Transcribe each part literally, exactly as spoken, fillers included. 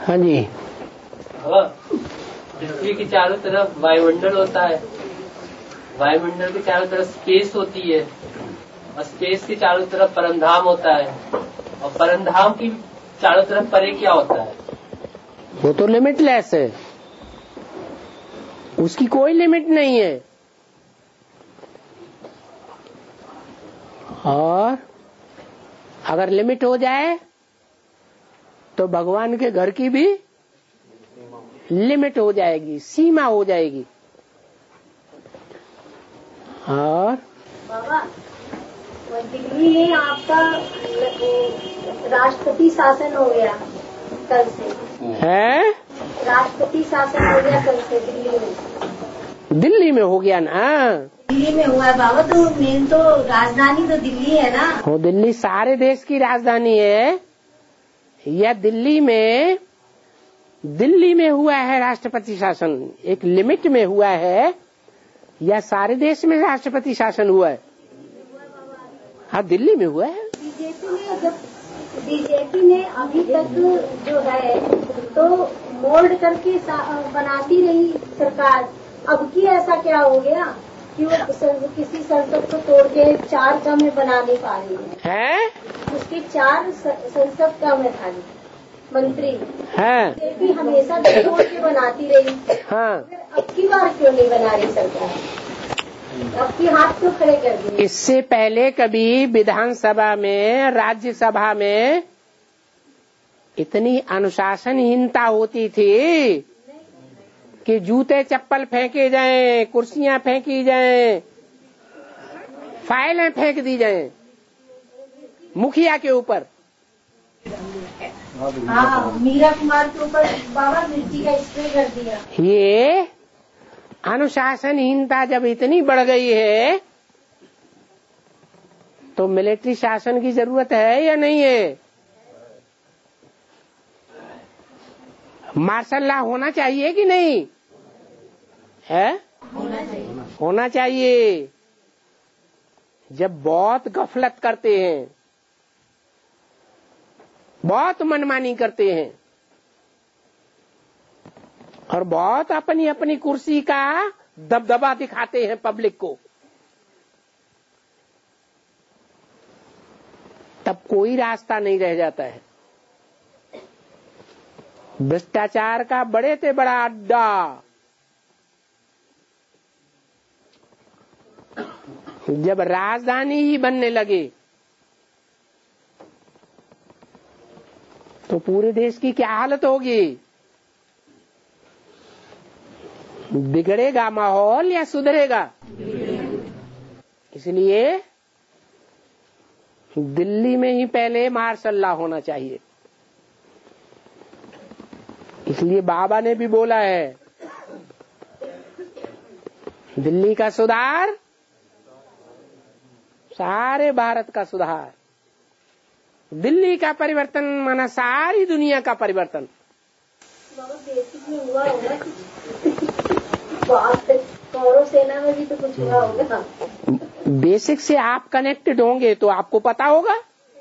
हाँ जी। हाँ, पृथ्वी के चारों तरफ वायुमंडल होता है, वायुमंडल के चारों तरफ स्पेस होती है और स्पेस के चारों तरफ परमधाम होता है, और परमधाम की चारों तरफ परे क्या होता है? वो तो लिमिटलेस है, उसकी कोई लिमिट नहीं है। और अगर लिमिट हो जाए तो भगवान के घर की भी लिमिट हो जाएगी, सीमा हो जाएगी। और बाबा, दिल्ली में आपका राष्ट्रपति शासन हो गया कल से है, राष्ट्रपति शासन हो गया कल से दिल्ली में। दिल्ली में हो गया ना? दिल्ली में हुआ है बाबा, तो मेन तो राजधानी तो दिल्ली है ना। वो दिल्ली सारे देश की राजधानी है, या दिल्ली में दिल्ली में हुआ है राष्ट्रपति शासन, एक लिमिट में हुआ है, या सारे देश में राष्ट्रपति शासन हुआ है? हाँ, दिल्ली में हुआ है। बीजेपी ने जब बीजेपी ने अभी तक जो है तो मोल्ड करके बनाती रही सरकार, अब की ऐसा क्या हो गया कि वो किसी संसद को तोड़ के चार का में बना नहीं पा रही है? उसकी चार संसद का में था मंत्री हाँ। बीजेपी हमेशा तोड़ के बनाती रही। हाँ। अब की बार क्यों नहीं बना रही सरकार? अब की हाथ क्यों खड़े कर दिए? इससे पहले कभी विधानसभा में, राज्यसभा में इतनी अनुशासनहीनता होती थी कि जूते चप्पल फेंके जाएं, कुर्सियां फेंकी जाएं, फाइलें फेंक दी जाएं मुखिया के ऊपर। हाँ, मीरा कुमार के ऊपर बाबा मिर्ची का स्प्रे कर दिया। ये अनुशासनहीनता जब इतनी बढ़ गई है तो मिलिट्री शासन की जरूरत है या नहीं है? मार्शल लॉ होना चाहिए कि नहीं है? होना चाहिए। होना चाहिए। जब बहुत गफलत करते हैं, बहुत मनमानी करते हैं और बहुत अपनी अपनी कुर्सी का दबदबा दिखाते हैं पब्लिक को, तब कोई रास्ता नहीं रह जाता है। भ्रष्टाचार का बड़े से बड़ा अड्डा जब राजधानी ही बनने लगे तो पूरे देश की क्या हालत होगी? बिगड़ेगा माहौल या सुधरेगा? इसलिए दिल्ली में ही पहले मार्शल लॉ होना चाहिए। इसलिए बाबा ने भी बोला है, दिल्ली का सुधार सारे भारत का सुधार, दिल्ली का परिवर्तन माना सारी दुनिया का परिवर्तन। बेसिक में हुआ होगा कौरव सेना में भी तो कुछ हुआ होगा। बेसिक से आप कनेक्टेड होंगे तो आपको पता होगा।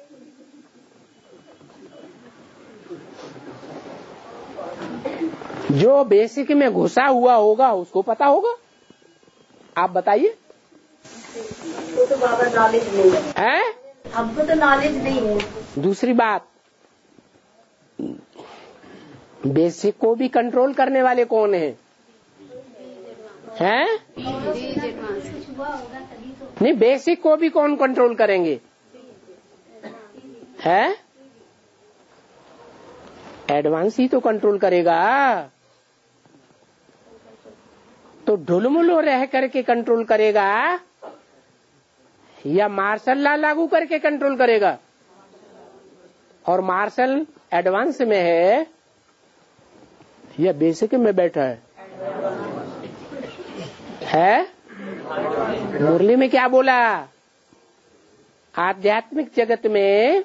जो बेसिक में घुसा हुआ होगा उसको पता होगा। आप बताइए। तो, तो बाबा नॉलेज नहीं है, हमको तो नॉलेज नहीं है। दूसरी बात, बेसिक को भी कंट्रोल करने वाले कौन हैं? हैं? नहीं, बेसिक को भी कौन कंट्रोल करेंगे? है? एडवांस ही तो कंट्रोल करेगा। तो ढुलमुलो रह करके कंट्रोल करेगा या मार्शल लॉ लागू करके कंट्रोल करेगा? और मार्शल एडवांस में है या बेसिक में बैठा है? है? मुरली में क्या बोला? आध्यात्मिक जगत में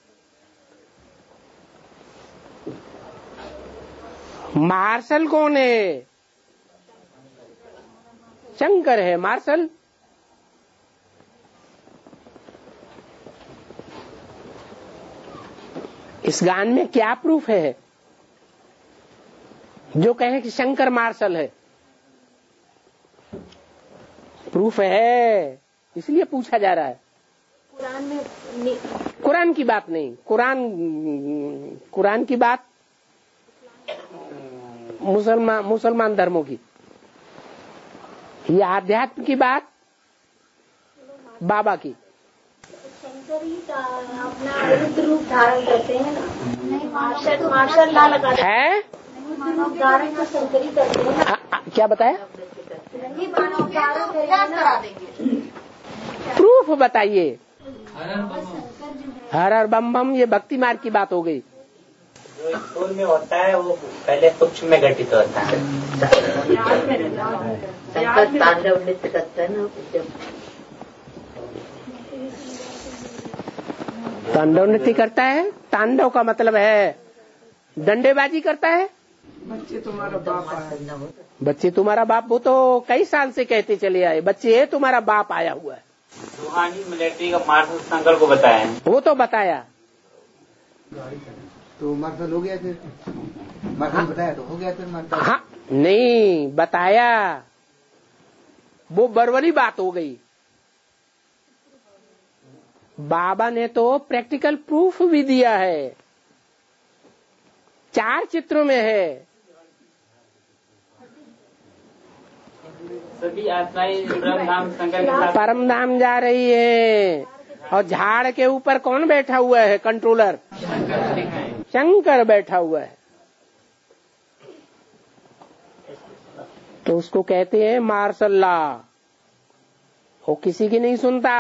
मार्शल कौन है? शंकर है मार्शल। इस गान में क्या प्रूफ है? जो कहें कि शंकर मार्शल है, प्रूफ है, इसलिए पूछा जा रहा है। कुरान में कुरान की बात नहीं, कुरान कुरान की बात मुसलमान मुसलमान धर्मों की, ये आध्यात्म की बात बाबा की। शंकर ही का अपना रुद्र रूप धारण करते हैं ना, नहीं मार्शल मार्शल ला लगाते है, रुद्र रूप धारण तो शंकर ही करते हैं ना। आ, आ, क्या बताया? नहीं मानव धारण करा देंगे। प्रूफ बताइए। हर हर बम बम ये भक्ति मार्ग की बात हो गई। जो स्थूल में होता है वो पहले सूक्ष्म में घटित होता है। शंकर तांडव नृत्य करता है ना, तांडव नृत्य करता है। तांडव का मतलब है डंडेबाजी करता है। बच्चे तुम्हारा बाप आया, बच्चे तुम्हारा बाप, वो तो कई साल से कहते चले आए, बच्चे तुम्हारा बाप आया हुआ है। रूहानी मिलिट्री का मार्शल शंकर को बताया है, वो तो बताया। तो मार्शल हो गया फिर, मार्शल बताया तो हो गया फिर मार्शल। हाँ नहीं बताया, वो बरवली बात हो गई। बाबा ने तो प्रैक्टिकल प्रूफ भी दिया है, चार चित्रों में है। सभी आत्माएं परम धाम शंकर के साथ परम धाम जा रही है, और झाड़ के ऊपर कौन बैठा हुआ है? कंट्रोलर शंकर बैठा हुआ है। तो उसको कहते हैं मार्शल लॉ। वो किसी की नहीं सुनता,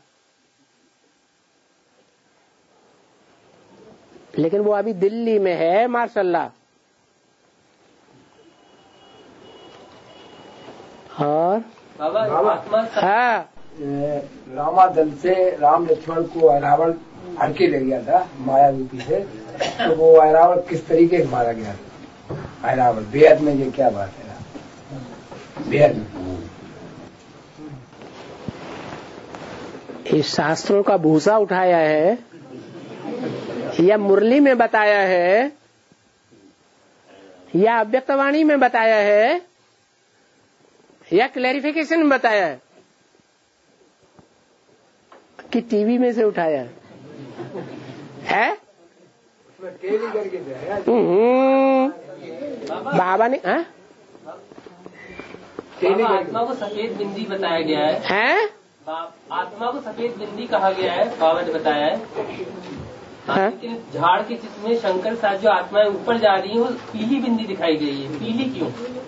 लेकिन वो अभी दिल्ली में है मार्शल लॉ। और बाबा आत्मा हाँ, रामादल से राम लक्ष्मण को अरावण हर के ले गया था माया रूपी से, तो वो अरावण किस तरीके से मारा गया था? अरावण बेहद में ये क्या बात है? बेहद में इस शास्त्रों का भूसा उठाया है या मुरली में बताया है या अव्यक्तवाणी में बताया है या क्लैरिफिकेशन में बताया है कि टीवी में से उठाया है? है? बाबा ने हाँ? बाबा आत्मा को सफेद बिंदी बताया गया है, है? आत्मा को सफेद बिंदी कहा गया है, बाबा ने बताया है। हाँ? लेकिन झाड़ के चित्र में शंकर साथ जो आत्माएं ऊपर जा रही है वो पीली बिंदी दिखाई गई है। पीली क्यों?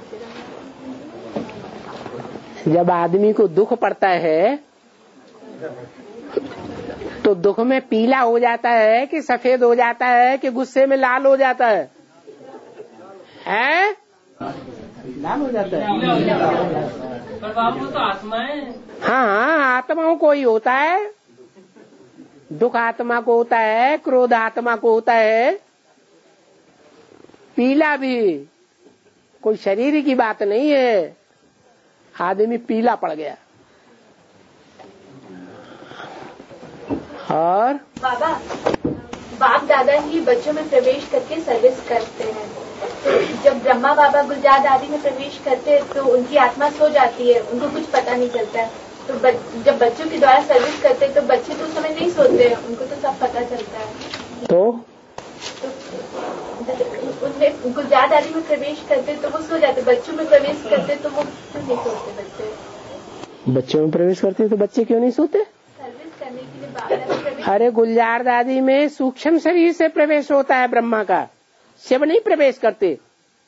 जब आदमी को दुख पड़ता है तो दुख में पीला हो जाता है कि सफेद हो जाता है कि गुस्से में लाल हो जाता है? हैं? लाल हो जाता है। पर बाबू वो तो आत्माएं। हाँ हाँ, आत्माओं को ही होता है। दुख आत्मा को होता है, क्रोध आत्मा को होता है। पीला भी कोई शरीर की बात नहीं है। आदमी पीला पड़ गया। और बाबा बाप दादा ही बच्चों में प्रवेश करके सर्विस करते हैं, तो जब ब्रह्मा बाबा गुलजार दादी में प्रवेश करते हैं तो उनकी आत्मा सो जाती है, उनको कुछ पता नहीं चलता है। तो बच, जब बच्चों के द्वारा सर्विस करते हैं तो बच्चे तो उस समय नहीं सोते हैं, उनको तो सब पता चलता है। तो, तो उनमें गुलजार दादी में प्रवेश करते तो वो सो जाते, बच्चों में प्रवेश करते तो वो क्यों नहीं सोते? बच्चे बच्चों में प्रवेश करते तो बच्चे क्यों नहीं सोते? सर्विस करने के लिए बाबा में प्रवेश। अरे गुलजार दादी में सूक्ष्म शरीर से प्रवेश होता है ब्रह्मा का, शिव नहीं प्रवेश करते।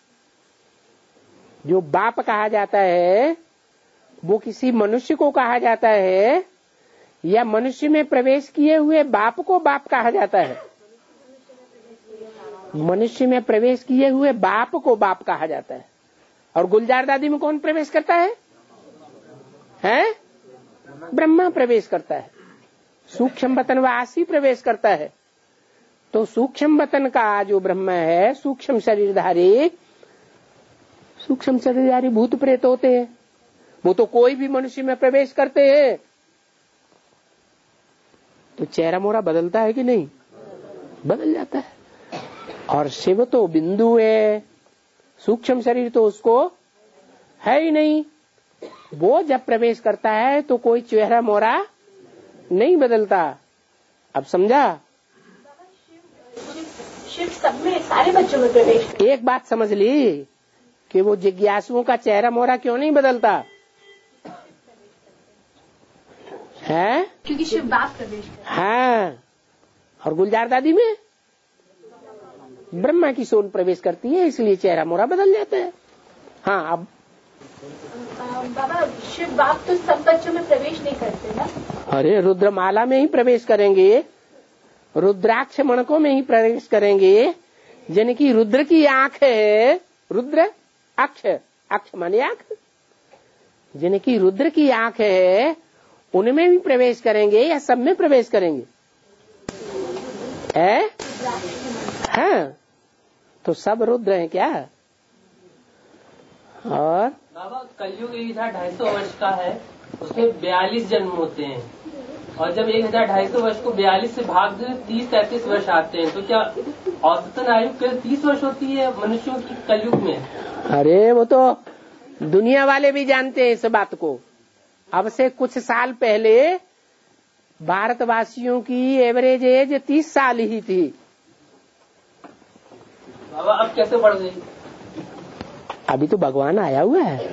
जो बाप कहा जाता है वो किसी मनुष्य को कहा जाता है या मनुष्य में प्रवेश किए हुए बाप को बाप कहा जाता है? मनुष्य में प्रवेश किए हुए बाप को बाप कहा जाता है। और गुलजार दादी में कौन प्रवेश करता है? हैं? ब्रह्मा प्रवेश करता है। सूक्ष्म वतन वासी प्रवेश करता है। तो सूक्ष्म वतन का जो ब्रह्मा है, सूक्ष्म शरीरधारी, सूक्ष्म शरीरधारी भूत प्रेत होते हैं। वो तो कोई भी मनुष्य में प्रवेश करते हैं। तो चेहरा मोहरा बदलता है कि नहीं? बदल जाता है। और शिव तो बिंदु है, सूक्ष्म शरीर तो उसको है ही नहीं। वो जब प्रवेश करता है तो कोई चेहरा मोहरा नहीं बदलता। अब समझा? शिव सब में सारे बच्चों में प्रवेश। एक बात समझ ली कि वो जिज्ञासुओं का चेहरा मोहरा क्यों नहीं बदलता है? क्योंकि शिव बाप प्रवेश करते। हाँ, और गुलजार दादी में ब्रह्मा की सोल प्रवेश करती है, इसलिए चेहरा मोहरा बदल जाता है। हाँ, अब बाबा शिव बाप तो सब बच्चों में प्रवेश नहीं करते ना? अरे रुद्रमाला में ही प्रवेश करेंगे, रुद्राक्ष मणकों में ही प्रवेश करेंगे, जिनकी रुद्र की आंख है, रुद्र अक्ष, अक्ष माने आंख, जिनकी रुद्र की आंख है उनमें भी प्रवेश करेंगे या सब में प्रवेश करेंगे? है? हाँ, तो सब रुद्र हैं क्या? और बाबा कलयुग एक हजार ढाई सौ वर्ष का है, उसमें बयालीस जन्म होते हैं, और जब एक हजार ढाई सौ वर्ष को बयालीस से भाग दे तीस तैतीस वर्ष आते हैं, तो क्या औसतन आयु केवल तीस वर्ष होती है मनुष्यों की कलयुग में? अरे वो तो दुनिया वाले भी जानते हैं इस बात को। अब से कुछ साल पहले भारतवासियों की एवरेज एज तीस साल ही थी। बाबा अब कैसे बढ़ गई? अभी तो भगवान आया हुआ है।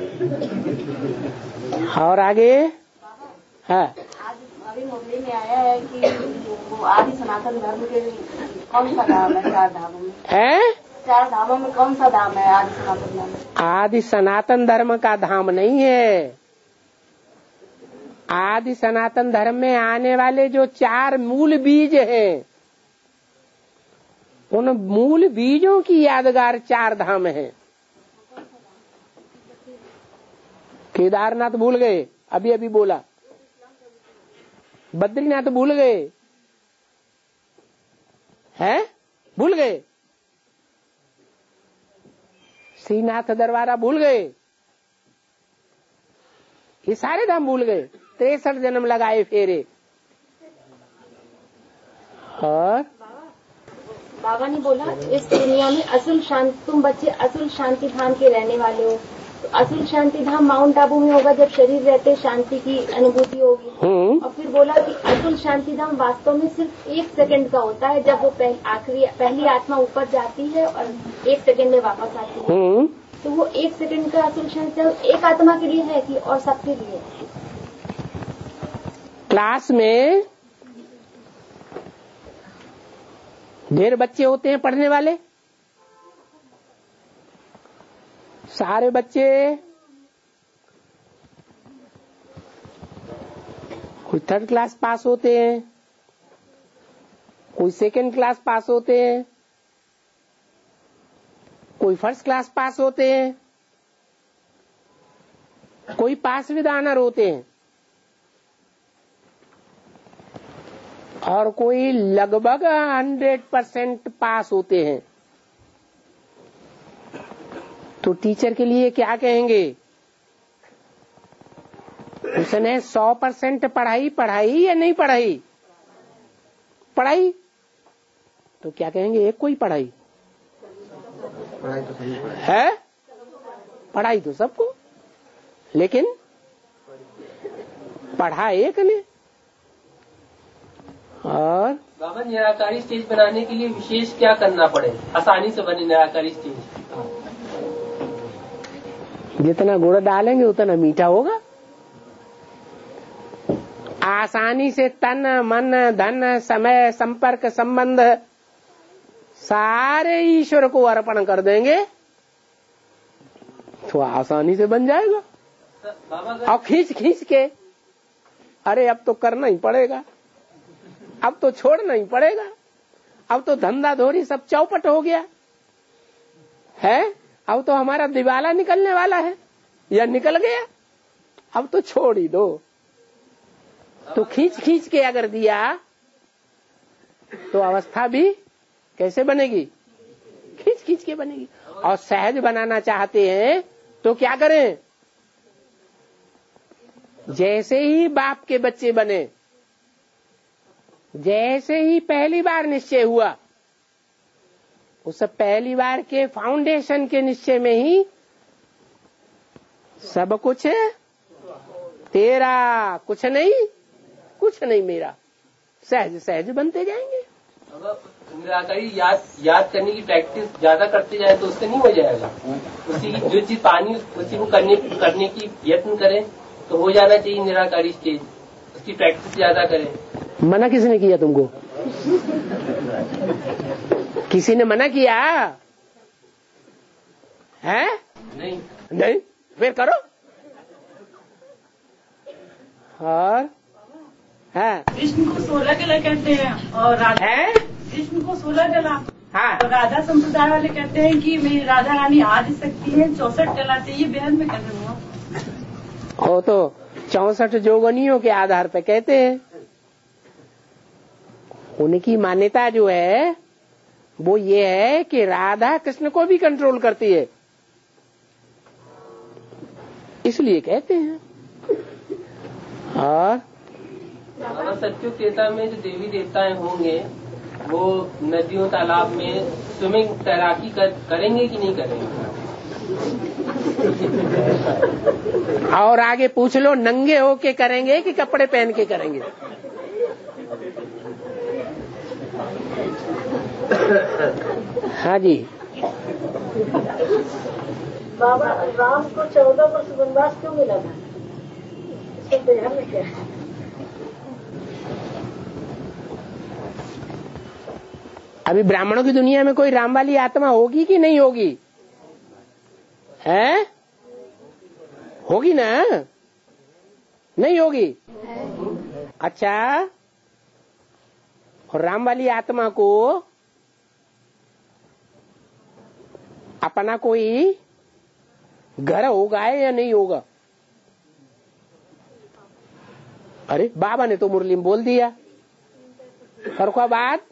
और आगे? हाँ, आज अभी मुंबई में आया है कि वो आदि सनातन धर्म के कौन सा धाम है चार धामों में? है? चार धामों में कौन सा धाम है आदि सनातन धर्म? आदि सनातन धर्म का धाम नहीं है। आदि सनातन धर्म में आने वाले जो चार मूल बीज हैं, उन मूल बीजों की यादगार चार धाम हैं। केदारनाथ भूल गए, अभी अभी बोला। बद्रीनाथ भूल गए, हैं? भूल गए। श्रीनाथ दरबारा भूल गए। ये सारे धाम भूल गए। तिरसठ जन्म लगाए फेरे। और बाबा ने बोला इस दुनिया में असल शांति, तुम बच्चे असल शांति धाम के रहने वाले हो। तो असल शांति धाम माउंट आबू में होगा, जब शरीर रहते शांति की अनुभूति होगी। और फिर बोला कि असल शांति धाम वास्तव में सिर्फ एक सेकंड का होता है, जब वो पह, आखिरी पहली आत्मा ऊपर जाती है और एक सेकंड में वापस आती है। तो वो एक सेकंड का असल शांति धाम एक आत्मा के लिए है कि और सबके लिए? क्लास में ढेर बच्चे होते हैं पढ़ने वाले, सारे बच्चे कोई थर्ड क्लास पास होते हैं, कोई सेकंड क्लास पास होते हैं, कोई फर्स्ट क्लास पास होते हैं, कोई पास विद ऑनर होते हैं, और कोई लगभग हंड्रेड परसेंट पास होते हैं। तो टीचर के लिए क्या कहेंगे? उसने सौ परसेंट पढ़ाई पढ़ाई या नहीं पढ़ाई? पढ़ाई। तो क्या कहेंगे? एक कोई पढ़ाई पढ़ाई तो सही है, पढ़ाई तो सबको, लेकिन पढ़ा एक ने। और बाबा निराकारी स्टेज बनाने के लिए विशेष क्या करना पड़े, आसानी से बने निराकारी स्टेज? जितना गुड़ डालेंगे उतना मीठा होगा। आसानी से तन मन धन समय संपर्क संबंध सारे ईश्वर को अर्पण कर देंगे तो आसानी से बन जाएगा। और खींच खींच के, अरे अब तो करना ही पड़ेगा, अब तो छोड़ना ही पड़ेगा, अब तो धंधा धोरी सब चौपट हो गया है, अब तो हमारा दिवाला निकलने वाला है या निकल गया, अब तो छोड़ ही दो। तो खींच खींच के अगर दिया तो अवस्था भी कैसे बनेगी? खींच खींच के बनेगी। और सहज बनाना चाहते हैं तो क्या करें? जैसे ही बाप के बच्चे बने, जैसे ही पहली बार निश्चय हुआ, उस पहली बार के फाउंडेशन के निश्चय में ही सब कुछ तेरा, कुछ नहीं कुछ नहीं मेरा, सहज सहज बनते जाएंगे। निराकारी याद याद करने की प्रैक्टिस ज्यादा करते जाए तो उससे नहीं हो जाएगा। उसी की जो चीज पानी उसी को करने करने की यत्न करें तो हो जाना चाहिए निराकारी स्टेज। उसकी प्रैक्टिस ज्यादा करें। मना किसने किया तुमको? किसी ने मना किया है? नहीं नहीं, फिर करो। और है कृष्ण को सोलह कला कहते हैं और राधा है कृष्ण को सोलह कला। हाँ, और राधा संप्रदाय वाले कहते हैं कि मेरी राधा रानी आदि शक्ति है, चौसठ कला चाहिए। बेहद में कहते हुआ हो तो चौसठ जोगनियों के आधार पर कहते हैं। उनकी मान्यता जो है वो ये है कि राधा कृष्ण को भी कंट्रोल करती है, इसलिए कहते हैं। और सत्युग त्रेता में जो देवी देवताएं होंगे वो नदियों तालाब में स्विमिंग तैराकी कर, करेंगे कि नहीं करेंगे? और आगे पूछ लो, नंगे होके करेंगे कि कपड़े पहन के करेंगे? हाँ जी। बाबा राम को चौदह वर्ष वनवास क्यों मिला था? इसके बिहार में क्या है? अभी ब्राह्मणों की दुनिया में कोई राम वाली आत्मा होगी कि नहीं होगी? है? होगी ना? नहीं होगी? अच्छा, और राम वाली आत्मा को अपना कोई घर होगा या नहीं होगा? अरे बाबा ने तो मुरली में बोल दिया, फर्रुखाबाद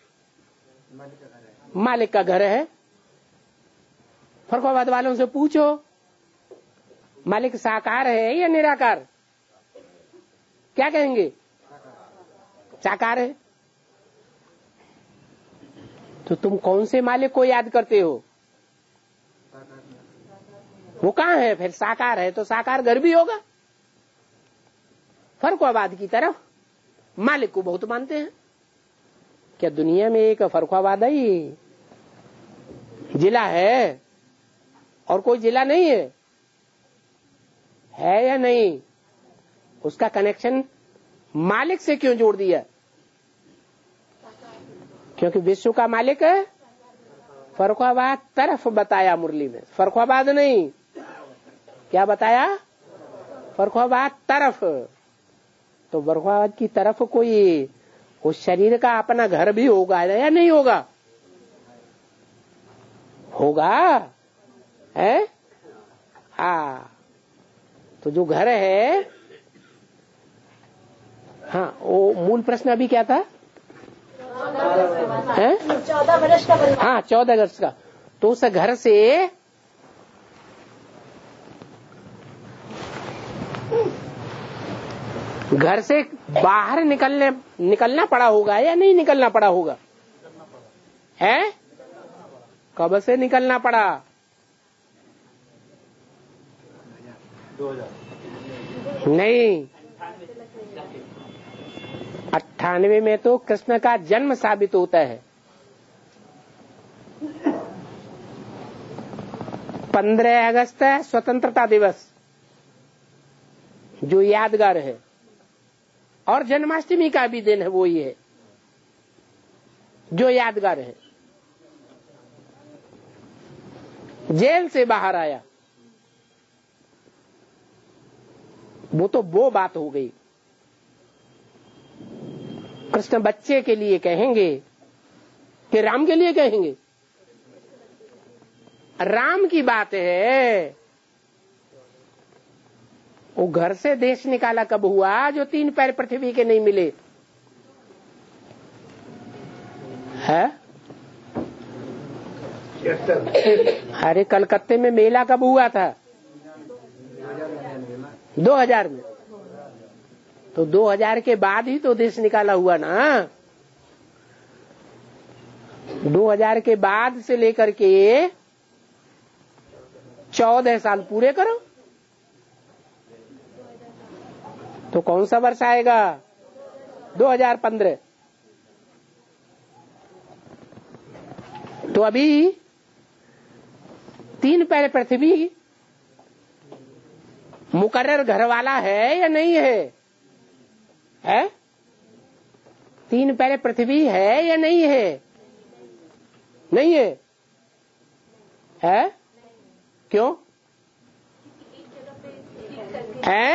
मालिक का घर है। फर्रुखाबाद वालों से पूछो मालिक साकार है या निराकार? क्या कहेंगे? साकार है। तो तुम कौन से मालिक को याद करते हो? वो कहाँ है फिर? साकार है तो साकार घर भी होगा। फर्रुखाबाद की तरफ मालिक को बहुत मानते हैं। क्या दुनिया में एक फर्रुखाबाद ही जिला है और कोई जिला नहीं है? है या नहीं? उसका कनेक्शन मालिक से क्यों जोड़ दिया? क्योंकि विश्व का मालिक है फर्रुखाबाद तरफ बताया मुरली में, फर्रुखाबाद नहीं। क्या बताया? फर्रुखाबाद तरफ। तो फर्रुखाबाद की तरफ कोई उस शरीर का अपना घर भी होगा या नहीं होगा? होगा है। हाँ, तो जो घर है, हाँ, वो मूल प्रश्न अभी क्या था? है चौदह वर्ष का परिवार। हाँ, चौदह वर्ष का। तो उस घर से घर से बाहर निकलने निकलना पड़ा होगा या नहीं निकलना पड़ा होगा? है? कब से निकलना पड़ा? नहीं, अट्ठानवे में तो कृष्ण का जन्म साबित होता है। पंद्रह अगस्त है स्वतंत्रता दिवस, जो यादगार है, और जन्माष्टमी का भी दिन है, वो ही है जो यादगार है। जेल से बाहर आया, वो तो वो बात हो गई। कृष्ण बच्चे के लिए कहेंगे कि राम के लिए कहेंगे? राम की बात है। वो घर से देश निकाला कब हुआ जो तीन पैर पृथ्वी के नहीं मिले? है? अरे कलकत्ते में मेला कब हुआ था? दो हजार में। तो दो हजार के बाद ही तो देश निकाला हुआ ना। दो हज़ार के बाद से लेकर के चौदह साल पूरे करो तो कौन सा वर्ष आएगा? दो हज़ार पंद्रह। तो अभी तीन पैर पृथ्वी मुकर्रर घर वाला है या नहीं है? है? तीन पैर पृथ्वी है या नहीं है? नहीं है। है? क्यों? है?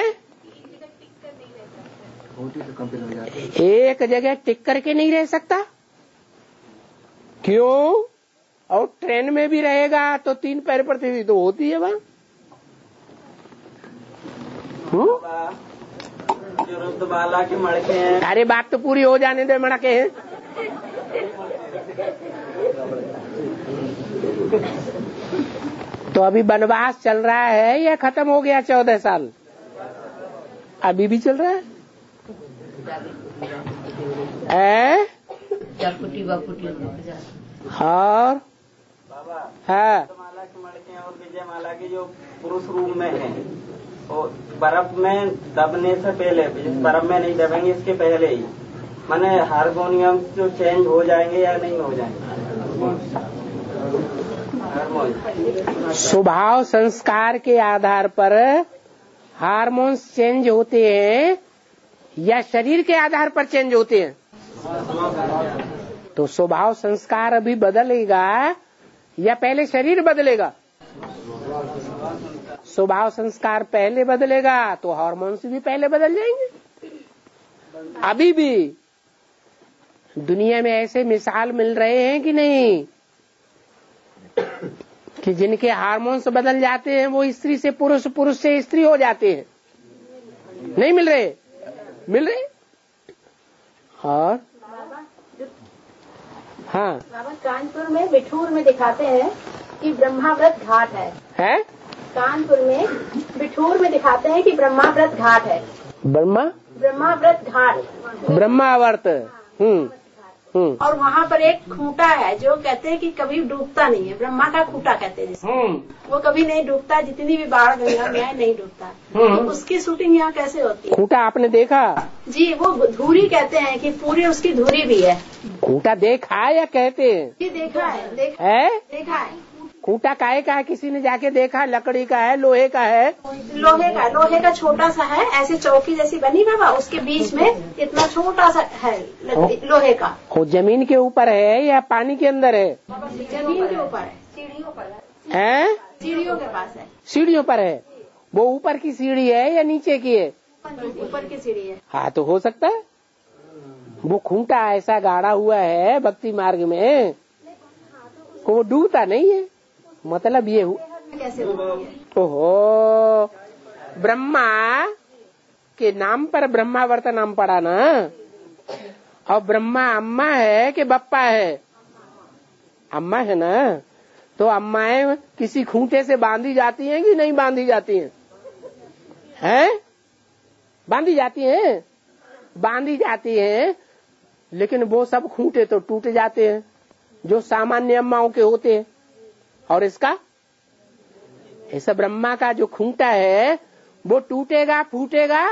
एक जगह टिक करके नहीं रह सकता। क्यों? और ट्रेन में भी रहेगा तो तीन पैर पृथ्वी तो होती है वहां। जो रुद्रबाला के मड़के हैं। अरे बात तो पूरी हो जाने दे। मड़के हैं तो अभी वनवास चल रहा है या खत्म हो गया? चौदह साल अभी भी चल रहा है। ए? और हाँ माला के मड़के और विजय माला के जो पुरुष रूप में है और बर्फ में दबने से पहले, बर्फ में नहीं दबेंगे इसके पहले ही माने हारमोनियम जो चेंज हो जाएंगे या नहीं हो जाएंगे? स्वभाव संस्कार के आधार पर हार्मोन्स चेंज होते हैं या शरीर के आधार पर चेंज होते हैं? तो स्वभाव संस्कार अभी बदलेगा या पहले शरीर बदलेगा? स्वभाव संस्कार पहले बदलेगा तो हार्मोन्स भी पहले बदल जाएंगे। अभी भी दुनिया में ऐसे मिसाल मिल रहे हैं कि नहीं कि जिनके हार्मोन्स बदल जाते हैं वो स्त्री से पुरुष, पुरुष से स्त्री हो जाते हैं? नहीं मिल रहे? मिल रहे। और हाँ बाबा कानपुर में बिठूर में दिखाते हैं कि ब्रह्माव्रत घाट है। है? कानपुर में बिठूर में दिखाते हैं कि ब्रह्माव्रत घाट है। ब्रह्मा ब्रह्माव्रत घाट ब्रह्मावर्त। हम्म हम्म और वहाँ पर एक खूंटा है जो कहते हैं कि कभी डूबता नहीं है। ब्रह्मा का खूंटा कहते हैं जिसे। वो कभी नहीं डूबता, जितनी भी बाढ़ गंगा में है नहीं डूबता। तो उसकी शूटिंग यहाँ कैसे होती है? खूंटा आपने देखा? जी, वो धुरी कहते हैं कि पूरी उसकी धुरी भी है। खूंटा देखा या कहते हैं? जी देखा है। देखा है? देखा है। खूंटा काहे का है? किसी ने जाके देखा? लकड़ी का है, लोहे का है? लोहे का। लोहे का छोटा सा है, ऐसे चौकी जैसी बनी बाबा, उसके बीच में इतना छोटा सा है लोहे का। वो जमीन के ऊपर है या पानी के अंदर है? जमीन के ऊपर है। सीढ़ियों पर है? सीढ़ियों के पास है। सीढ़ियों पर है। वो ऊपर की सीढ़ी है या नीचे की है? ऊपर की सीढ़ी है। हाँ तो हो सकता है। वो खूंटा ऐसा गाड़ा हुआ है भक्ति मार्ग में, वो डूबता नहीं है। मतलब ये कैसे होती है? ओहो, ब्रह्मा के नाम पर ब्रह्मावर्त नाम पड़ा ना। और ब्रह्मा अम्मा है कि बप्पा है? अम्मा है ना। तो अम्माएं किसी खूंटे से बांधी जाती हैं कि नहीं बांधी जाती हैं? हैं? बांधी जाती हैं। बांधी जाती हैं, लेकिन वो सब खूंटे तो टूट जाते हैं जो सामान्य अम्माओं के होते हैं। और इसका ऐसा ब्रह्मा का जो खूंटा है वो टूटेगा, फूटेगा।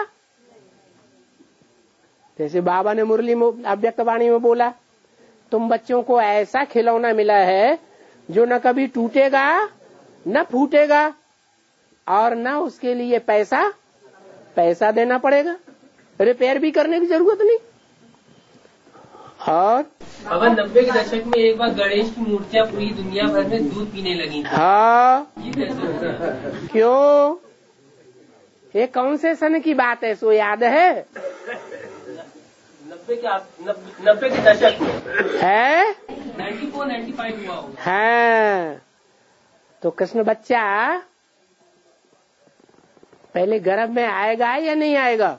जैसे बाबा ने मुरली में अव्यक्त वाणी में बोला, तुम बच्चों को ऐसा खिलौना मिला है जो न कभी टूटेगा न फूटेगा और न उसके लिए पैसा पैसा देना पड़ेगा, रिपेयर भी करने की जरूरत नहीं। और बाबा नब्बे के दशक में एक बार गणेश की मूर्तियाँ पूरी दुनिया भर में दूध पीने लगी। हाँ, ये कैसे होगा? क्यों? ये कौन से सन की बात है? सो याद है? नब्बे के नब्बे के दशक में है? नाइन्टी फोर नाइन्टी फाइव हुआ होगा। हाँ, तो कृष्ण बच्चा पहले गर्भ में आएगा या नहीं आएगा?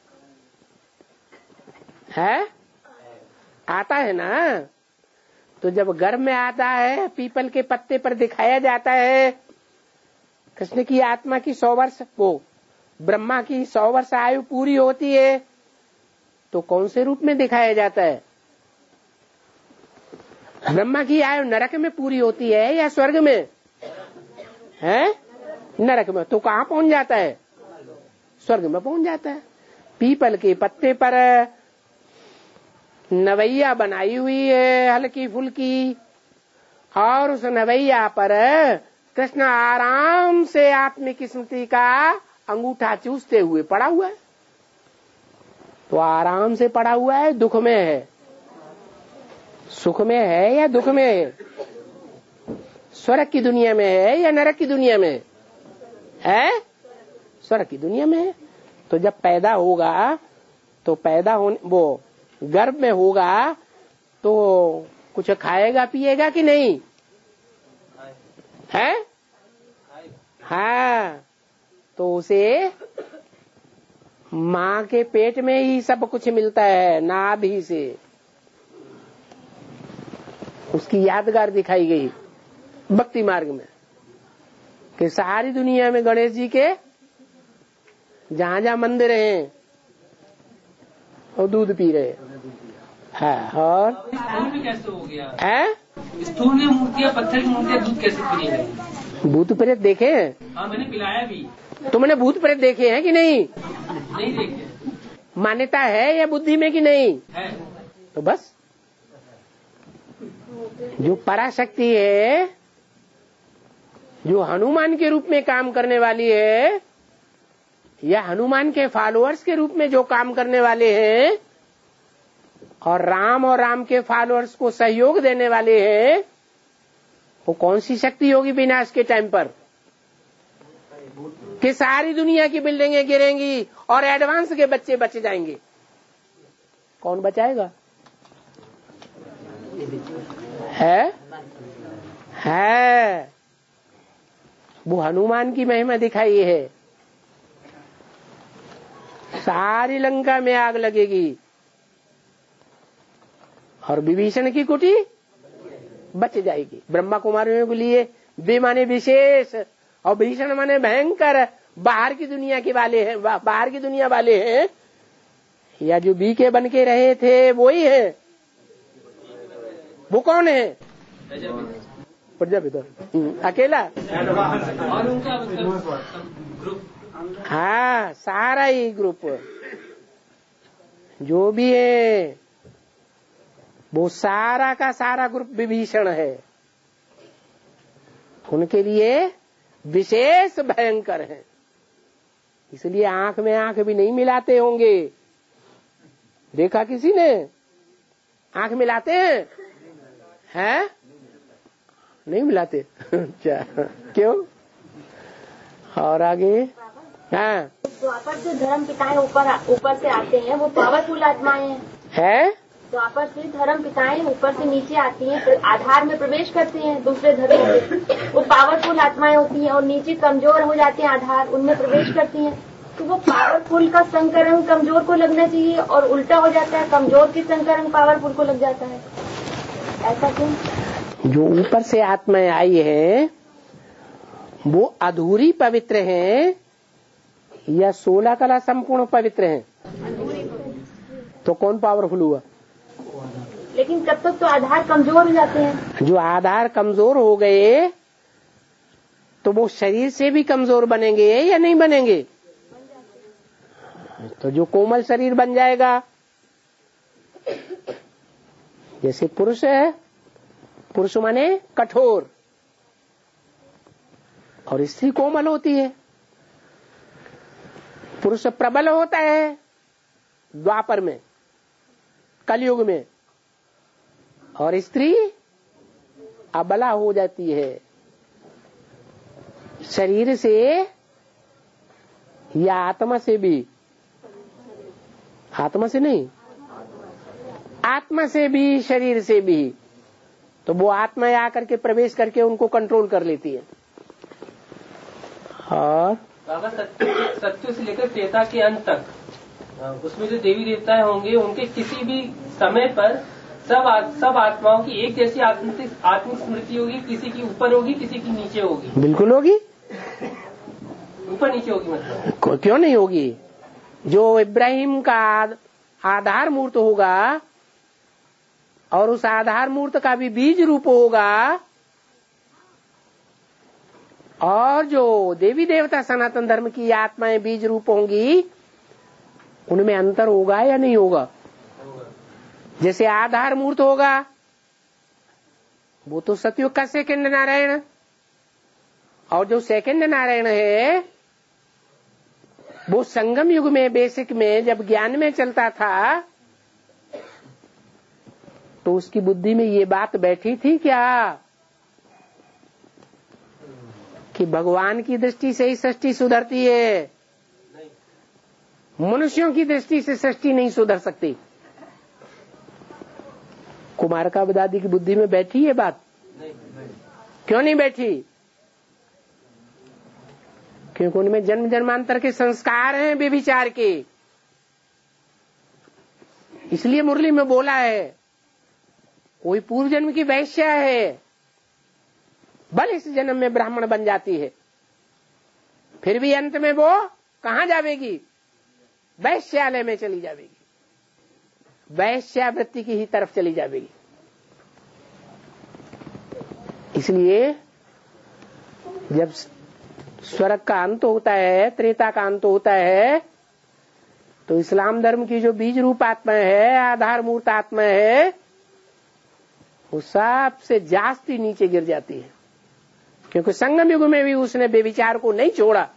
है? आता है ना। तो जब गर्भ में आता है, पीपल के पत्ते पर दिखाया जाता है कृष्ण की आत्मा की सौ वर्ष, वो ब्रह्मा की सौ वर्ष आयु पूरी होती है, तो कौन से रूप में दिखाया जाता है? ब्रह्मा की आयु नरक में पूरी होती है या स्वर्ग में है? नरक में। तो कहाँ पहुंच जाता है? स्वर्ग में पहुंच जाता है। पीपल के पत्ते पर नवैया बनाई हुई है हल्की फुल्की, और उस नवैया पर कृष्ण आराम से आत्मिक स्मृति का अंगूठा चूसते हुए पड़ा हुआ है। तो आराम से पड़ा हुआ है, दुख में है, सुख में है या दुख में है? स्वर्ग की दुनिया में है या नरक की दुनिया में है? स्वर्ग की दुनिया में है। तो जब पैदा होगा तो पैदा होने वो गर्भ में होगा तो कुछ खाएगा पिएगा कि नहीं है? हाँ, तो उसे माँ के पेट में ही सब कुछ मिलता है, नाभि से। उसकी यादगार दिखाई गई भक्ति मार्ग में कि सारी दुनिया में गणेश जी के जहां जहां मंदिर हैं और दूध पी रहे हैं। और स्थूल में कैसे हो गया है? स्थूल में मूर्तियाँ, पत्थर की मूर्तियाँ दूध कैसे पी रही है? भूत प्रेत देखे हैं? हाँ, मैंने पिलाया भी। तुमने भूत प्रेत देखे हैं कि नहीं? नहीं देखे। मान्यता है या बुद्धि में कि नहीं है? तो बस जो पराशक्ति है, जो हनुमान के रूप में काम करने वाली है या हनुमान के फॉलोअर्स के रूप में जो काम करने वाले हैं और राम और राम के फॉलोअर्स को सहयोग देने वाले हैं, वो कौन सी शक्ति होगी विनाश के टाइम पर कि सारी दुनिया की बिल्डिंगें गिरेंगी और एडवांस के बच्चे बच जाएंगे? कौन बचाएगा? है है वो हनुमान की महिमा दिखाई है। सारी लंका में आग लगेगी और विभीषण की कुटी बच जाएगी। ब्रह्मा कुमारियों के लिए वे माने विशेष और भीषण माने भयंकर बाहर की दुनिया के वाले हैं, बाहर की दुनिया वाले हैं, या जो बी के बन के रहे थे वही है। वो कौन है? प्रजापिता अकेला? और उनका ग्रुप? हाँ, सारा ही ग्रुप जो भी है वो सारा का सारा ग्रुप विभीषण है। उनके लिए विशेष भयंकर है, इसलिए आंख में आंख भी नहीं मिलाते होंगे। देखा किसी ने? आंख मिलाते हैं? हैं? नहीं मिलाते। क्या? क्यों? और आगे? हाँ, द्वापर से धर्म पिताएं ऊपर ऊपर से आते हैं, वो पावरफुल आत्माएं हैं। है? द्वापर से धर्म पिताएं ऊपर से नीचे आती हैं, आधार में प्रवेश करती हैं दूसरे धर्म से। वो पावरफुल आत्माएं होती हैं और नीचे कमजोर हो जाते हैं आधार, उनमें प्रवेश करती हैं। तो वो पावरफुल का संकरण कमजोर को लगना चाहिए और उल्टा हो जाता है, कमजोर की संकरण पावरफुल को लग जाता है। ऐसा क्यों? जो ऊपर से आत्माएं आई है वो अधूरी पवित्र हैं या सोलह कला संपूर्ण पवित्र हैं? तो कौन पावरफुल हुआ? लेकिन तब तक तो आधार कमजोर हो जाते हैं। जो आधार कमजोर हो गए तो वो शरीर से भी कमजोर बनेंगे या नहीं बनेंगे? तो जो कोमल शरीर बन जाएगा, जैसे पुरुष है, पुरुष माने कठोर और स्त्री कोमल होती है। पुरुष प्रबल होता है द्वापर में, कलयुग में, और स्त्री अबला हो जाती है शरीर से या आत्मा से भी। आत्मा से नहीं, आत्मा से भी, शरीर से भी। तो वो आत्मा आकर के प्रवेश करके उनको कंट्रोल कर लेती है। और बाबा सत्य सत्य से लेकर त्रेता के अंत तक उसमें जो देवी देवता होंगे उनके किसी भी समय पर सब आ, सब आत्माओं की एक जैसी आत्मिक आत्मिक स्मृति होगी, किसी की ऊपर होगी, किसी की नीचे होगी। बिल्कुल होगी, ऊपर नीचे होगी। मतलब क्यों नहीं होगी? जो इब्राहिम का आधार मूर्त होगा और उस आधार मूर्त का भी बीज रूप होगा, और जो देवी देवता सनातन धर्म की आत्माएं बीज रूप होंगी, उनमें अंतर होगा या नहीं होगा? जैसे आधार मूर्त होगा वो तो सतयुग का सेकंड नारायण, और जो सेकंड नारायण है वो संगम युग में बेसिक में जब ज्ञान में चलता था तो उसकी बुद्धि में ये बात बैठी थी क्या कि भगवान की दृष्टि से ही सृष्टि सुधरती है, मनुष्यों की दृष्टि से सृष्टि नहीं सुधर सकती? कुमार का दादी की बुद्धि में बैठी ये बात? नहीं, नहीं। क्यों नहीं बैठी? क्योंकि उनमें जन्म जन्मांतर के संस्कार हैं व्यभिचार के। इसलिए मुरली में बोला है कोई पूर्व जन्म की वैश्या है, बल इस जन्म में ब्राह्मण बन जाती है, फिर भी अंत में वो कहां जावेगी? वैश्यालय में चली जावेगी, वैश्यावृत्ति की ही तरफ चली जावेगी। इसलिए जब स्वर्ग का अंत होता है, त्रेता का अंत होता है, तो इस्लाम धर्म की जो बीज रूप आत्मा है, आधार मूर्त आत्मा है, वो सबसे जास्ती नीचे गिर जाती है, क्योंकि संगम युग में भी उसने बेविचार को नहीं छोड़ा,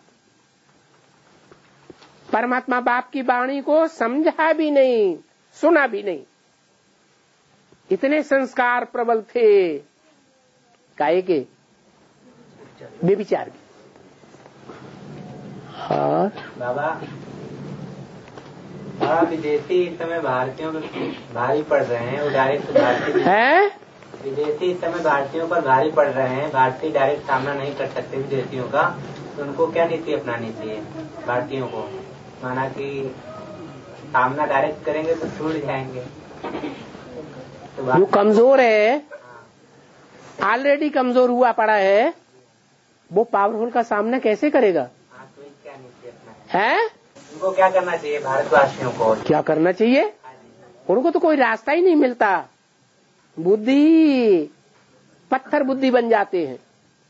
परमात्मा बाप की वाणी को समझा भी नहीं, सुना भी नहीं। इतने संस्कार प्रबल थे काहे के? बेविचार के। हाँ बाबा, बड़ा विदेशी इस समय भारतीयों पर भारी पड़ रहे हैं, वो डायरेक्ट भारतीय है विदेशी इस समय भारतीयों पर भारी पड़ रहे हैं, भारतीय डायरेक्ट सामना नहीं कर सकते विदेशियों का, तो उनको क्या नीति अपनानी चाहिए भारतीयों को? माना कि सामना डायरेक्ट करेंगे तो छूट जाएंगे। तो जो कमजोर है, ऑलरेडी कमजोर हुआ पड़ा है, वो पावरफुल का सामना कैसे करेगा? हाँ, तो क्या नीति अपनाए है? उनको क्या करना चाहिए भारतवासियों को? क्या करना चाहिए? उनको तो कोई रास्ता ही नहीं मिलता, बुद्धि पत्थर बुद्धि बन जाते हैं।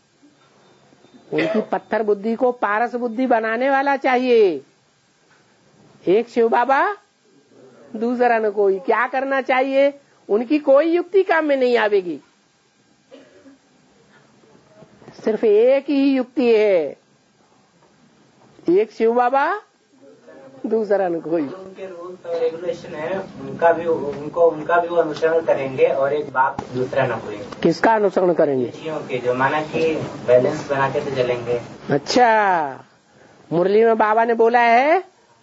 उनकी पत्थर बुद्धि को पारस बुद्धि बनाने वाला चाहिए। एक शिव बाबा, दूसरा न कोई। क्या करना चाहिए? उनकी कोई युक्ति काम में नहीं आवेगी, सिर्फ एक ही युक्ति है, एक शिव बाबा, दूसरा न कोई। उनके रूल्स और रेगुलेशन है, उनका भी उनको उनका भी वो अनुसरण करेंगे, और एक बाप दूसरा न कोई। किसका अनुसरण करेंगे? के जो माना कि बैलेंस बना के तो चलेंगे। अच्छा, मुरली में बाबा ने बोला है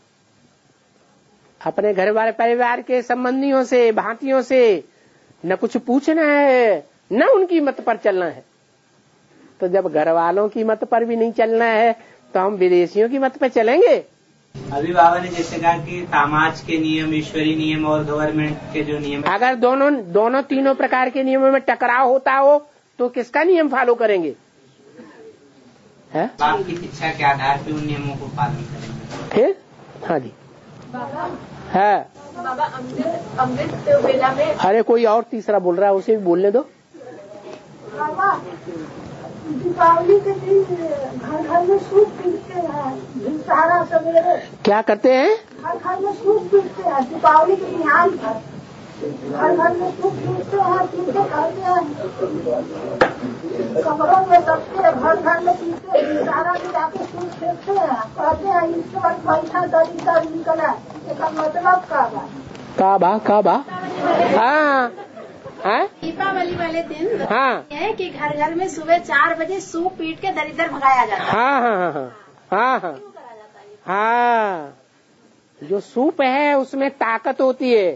अपने घर वाले परिवार के संबंधियों से, भांतियों से न कुछ पूछना है, न उनकी मत पर चलना है। तो जब घर वालों की मत पर भी नहीं चलना है तो हम विदेशियों की मत पर चलेंगे? अभी बाबा ने जैसे कहा कि समाज के नियम, ईश्वरीय नियम और गवर्नमेंट के जो नियम, अगर दोनों दोनों तीनों प्रकार के नियमों में टकराव होता हो तो किसका नियम फॉलो करेंगे? है? बाप की शिक्षा के आधार पर उन नियमों को पालन करेंगे। फिर हाँ जी है बाबा, अमृत अमृत वेला में। अरे कोई और तीसरा बोल रहा है, उसे भी बोलने दो। बाबा, दीपावली के दिन घर घर में सूप पीटते हैं, सारा सवेरे। क्या करते हैं? घर घर में सूप पीटते हैं दीपावली के बिहान पर, घर घर में सूप पीटते हैं, पीटते करते हैं, कमरों में सबसे घर घर में पीटते हैं, सारा मिला के सूप फेंकते हैं, कहते हैं ईश्वर बैठा दरिद्र निकला। इसका मतलब का बा का बा का बा हाँ हाँ दीपावली वाले दिन हाँ है कि घर घर में सुबह चार बजे सूप पीट के दरिद्र भगाया जाता है। हाँ हाँ हाँ हाँ हाँ हाँ, जो सूप है उसमें ताकत होती है।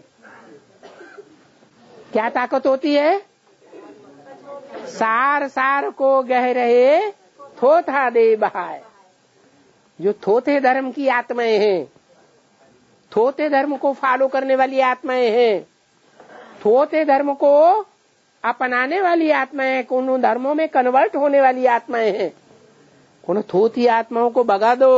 क्या ताकत होती है? सार सार को गह रहे थोथा दे बहाय। जो थोथे धर्म की आत्माएं हैं, थोथे धर्म को फॉलो करने वाली आत्माएं हैं, थोथे धर्म को अपनाने वाली आत्माएं, उन धर्मों में कन्वर्ट होने वाली आत्माएं हैं, उन थोथी आत्माओं को भगा दो।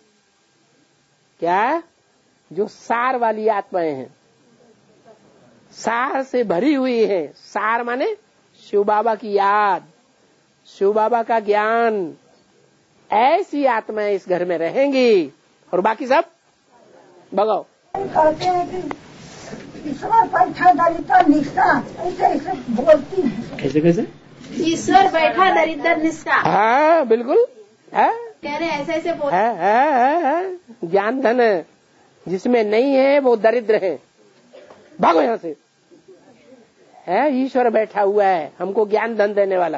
क्या? जो सार वाली आत्माएं हैं, सार से भरी हुई है। सार माने शिव बाबा की याद, शिव बाबा का ज्ञान। ऐसी आत्माएं इस घर में रहेंगी और बाकी सब भगाओ। कहते हैं कि ईश्वर बैठा दरिद्र निष्ठा, ऐसे ऐसे बोलती है। कैसे कैसे? ईश्वर बैठा दरिद्र निष्ठा। हाँ बिल्कुल है, कह रहे ऐसे ऐसे बोल है, है, है, है। ज्ञान धन है, जिसमें नहीं है वो दरिद्र है। भागो यहाँ से। है ईश्वर बैठा हुआ है हमको ज्ञान धन देने वाला।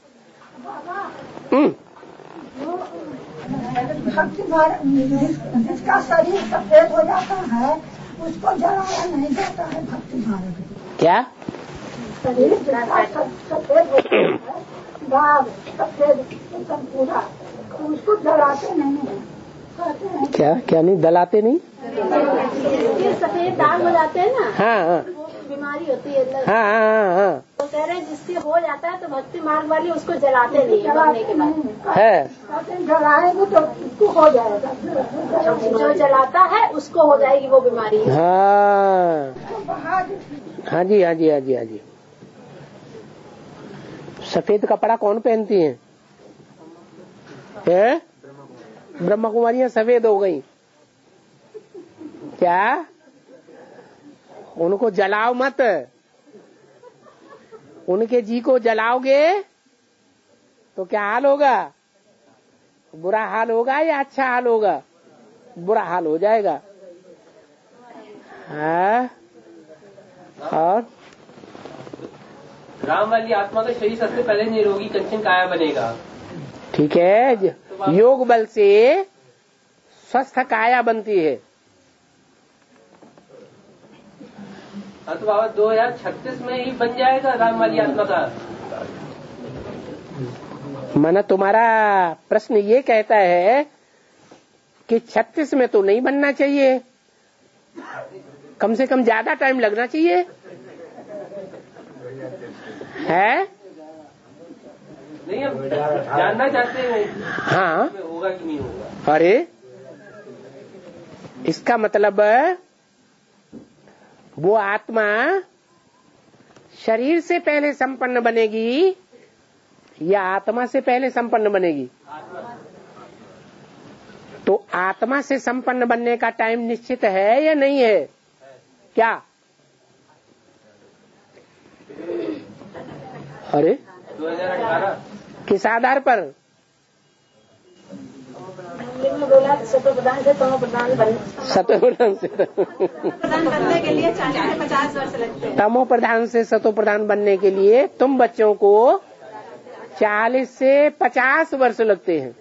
भक्ति भार जिसका शरीर सफेद हो जाता है उसको जलाया नहीं जाता है। भक्ति भार क्या शरीर सफेद हो जाता है, दाग सफेद एकदम पूरा, उसको जलाते नहीं है। कहते हैं क्या क्या नहीं दलाते नहीं, सफेद दाग हो जाते हैं ना। हाँ हाँ बीमारी होती है। हाँ हाँ हाँ तो कह रहे हैं जिससे हो जाता है तो भक्ति मार्ग वाली उसको जलाते नहीं है। मरने के बाद है जलाएंगे तो उसको हो जाएगा। जो जलाता है उसको हो जाएगी वो बीमारी। हाँ हाँ जी हाँ जी हाँ जी हाँ जी। सफेद कपड़ा कौन पहनती है? है ब्रह्मा कुमारियां सफेद हो गई क्या? उनको जलाओ मत, उनके जी को जलाओगे तो क्या हाल होगा? बुरा हाल होगा या अच्छा हाल होगा? बुरा हाल हो जाएगा। हाँ और राम वाली आत्मा का शरीर सबसे पहले निरोगी कंचन काया बनेगा। ठीक है, योग बल से स्वस्थ काया बनती है। हाँ तो बाबा दो हजार छत्तीस में ही बन जाएगा राम वाली आत्मा का। माना तुम्हारा प्रश्न ये कहता है कि छत्तीस में तो नहीं बनना चाहिए, कम से कम ज्यादा टाइम लगना चाहिए है? नहीं हम जानना चाहते हैं हाँ होगा कि नहीं होगा। अरे इसका मतलब वो आत्मा शरीर से पहले संपन्न बनेगी या आत्मा से पहले संपन्न बनेगी? तो आत्मा से संपन्न बनने का टाइम निश्चित है या नहीं है? क्या? अरे दो हजार अठारह किस आधार पर? बोला सतो प्रधान से तमो प्रधान बन सतो प्रधान से प्रधान बनने के लिए चालीस से पचास वर्ष लगते हैं। तमो प्रधान से सतो प्रधान बनने के लिए तुम बच्चों को चालीस से पचास वर्ष लगते हैं।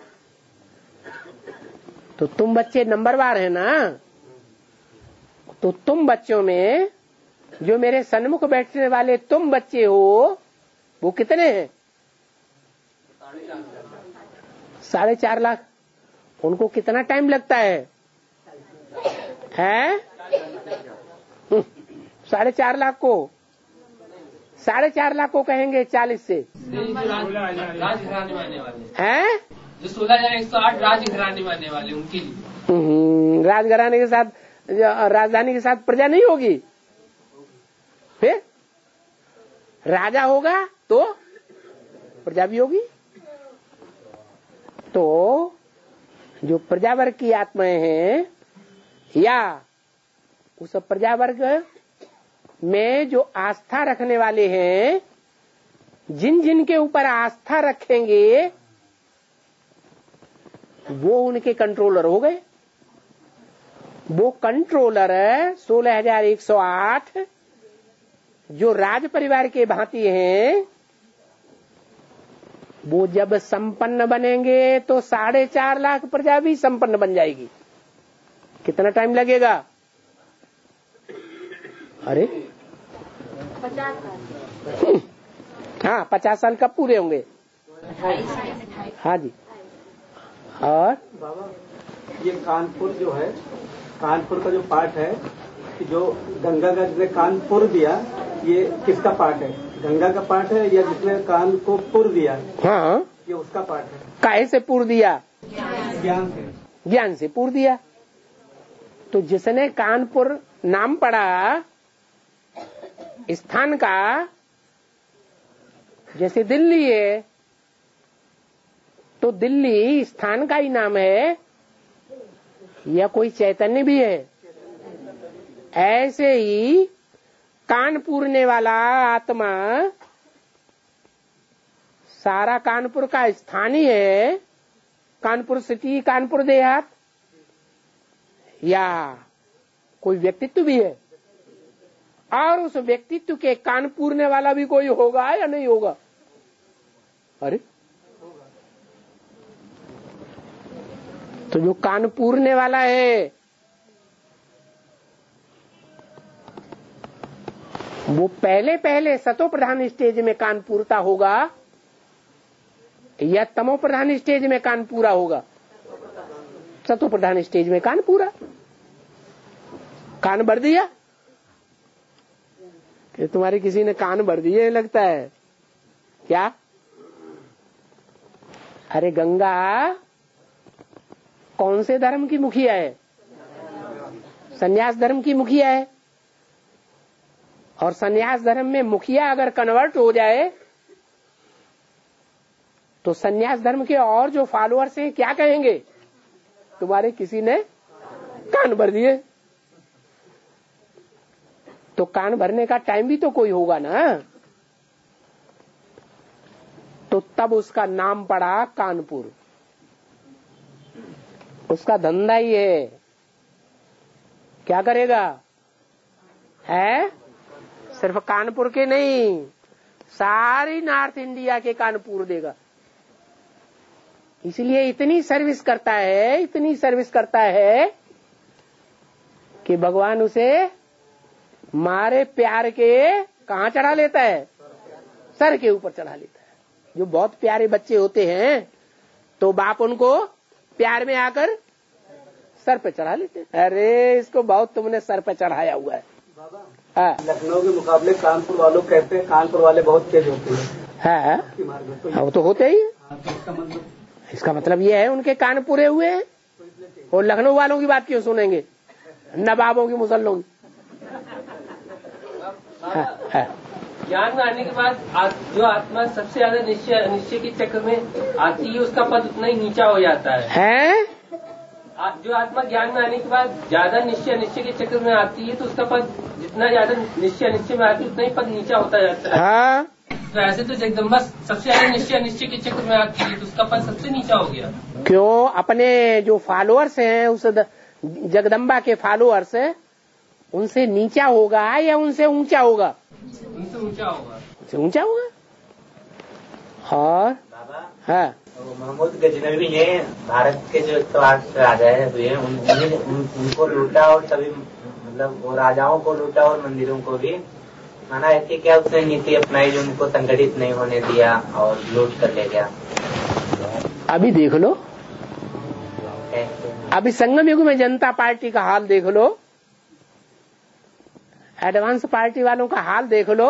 तो तुम बच्चे नंबरवार है ना, तो तुम बच्चों में जो मेरे सन्मुख बैठने वाले तुम बच्चे हो वो कितने हैं? साढ़े चार लाख। उनको कितना टाइम लगता है? हैं? साढ़े चार लाख को साढ़े चार लाख को कहेंगे चालीस से राजघराने मानने वाले हैं? जो सोलह हजार एक सौ आठ राजघराने मानने वाले उनके लिए राजघराने के साथ राजधानी के साथ प्रजा नहीं होगी, फिर राजा होगा तो प्रजा भी होगी। तो जो प्रजावर्ग की आत्माएं हैं या उस प्रजावर्ग में जो आस्था रखने वाले हैं, जिन जिन के ऊपर आस्था रखेंगे वो उनके कंट्रोलर हो गए। वो कंट्रोलर सोलह हजार एक सौ आठ जो राज परिवार के भांति हैं, वो जब संपन्न बनेंगे तो साढ़े चार लाख प्रजा भी संपन्न बन जाएगी। कितना टाइम लगेगा? अरे पचास साल हाँ पचास साल कब पूरे होंगे? हाँ जी। और बाबा ये कानपुर जो है, कानपुर का जो पाठ है कि जो गंगा का जिसने कानपुर दिया, ये किसका पाठ है? गंगा का पाठ है या जिसने कान को पुर दिया? हाँ ये उसका पाठ है। काहे से पुर दिया? ज्ञान से। ज्ञान से पुर दिया। तो जिसने कानपुर नाम पढ़ा स्थान का, जैसे दिल्ली है तो दिल्ली स्थान का ही नाम है या कोई चैतन्य भी है। ऐसे ही कान पूरने वाला आत्मा सारा कानपुर का स्थान ही है, कानपुर सिटी, कानपुर देहात, या कोई व्यक्तित्व भी है। और उस व्यक्तित्व के कान पूरने वाला भी कोई होगा या नहीं होगा? अरे तो जो कान पूरने वाला है वो पहले पहले सतो प्रधान स्टेज में कान पूरता होगा या तमो प्रधान स्टेज में कान पूरा होगा? सतो प्रधान स्टेज में कान पूरा। कान भर दिया कि तुम्हारे किसी ने कान भर दिए लगता है क्या? अरे गंगा कौन से धर्म की मुखिया है? संन्यास धर्म की मुखिया है। और संन्यास धर्म में मुखिया अगर कन्वर्ट हो जाए तो संन्यास धर्म के और जो फॉलोअर्स हैं क्या कहेंगे? तुम्हारे किसी ने कान भर दिए। तो कान भरने का टाइम भी तो कोई होगा ना। तो तब उसका नाम पड़ा कानपुर। उसका धंधा ही है, क्या करेगा? है सिर्फ कानपुर के नहीं, सारी नॉर्थ इंडिया के कानपुर देगा। इसलिए इतनी सर्विस करता है, इतनी सर्विस करता है कि भगवान उसे मारे प्यार के कहाँ चढ़ा लेता है? सर के ऊपर चढ़ा लेता है। जो बहुत प्यारे बच्चे होते हैं तो बाप उनको प्यार में आकर सर पे चढ़ा लेते हैं। अरे इसको बहुत तुमने सर पे चढ़ाया हुआ है। हाँ। लखनऊ के मुकाबले कानपुर वालों कहते हैं कानपुर वाले बहुत तेज होते हैं। हाँ, वो तो होते ही। इसका मतलब ये है उनके कान पूरे हुए हैं। और लखनऊ वालों की बात क्यों सुनेंगे? नवाबों की, मुसल्लों की। हाँ, हाँ। ज्ञान में आने के बाद जो आत्मा सबसे ज्यादा निश्चय निश्चय के चक्र में आती है उसका पद उतना ही नीचा हो जाता है। हैं? जो आत्मा ज्ञान में आने के बाद ज्यादा निश्चय निश्चय के चक्र में आती है तो उसका पद जितना ज्यादा निश्चय निश्चय में आती है उतना ही पद नीचा होता जाता है। हाँ। तो ऐसे तो जगदम्बा सबसे ज्यादा निश्चय निश्चय के चक्र में आती है तो उसका पद सबसे नीचा हो गया। क्यों? अपने जो फॉलोअर्स हैं उस जगदम्बा के फॉलोअर्स, उनसे नीचा होगा या उनसे ऊंचा होगा? उनसे ऊंचा होगा। उनसे ऊंचा होगा। और हाँ, महमूद गजनवी ने भारत के जो तो आठ राजा हुए उन, उन, उनको लूटा और सभी मतलब वो राजाओं को लूटा और मंदिरों को भी। माना ऐसी क्या उसने नीति अपनाई जो उनको संगठित नहीं होने दिया और लूट कर ले गया? अभी देख लो, अभी संगम युग में जनता पार्टी का हाल देख लो, एडवांस पार्टी वालों का हाल देख लो।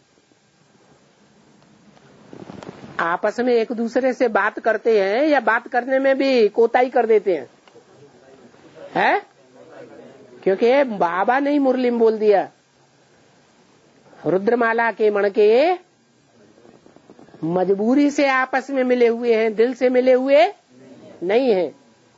आपस में एक दूसरे से बात करते हैं या बात करने में भी कोताही कर देते हैं, है? क्योंकि बाबा ने मुरली में बोल दिया, रुद्रमाला के मणके मजबूरी से आपस में मिले हुए हैं, दिल से मिले हुए नहीं हैं।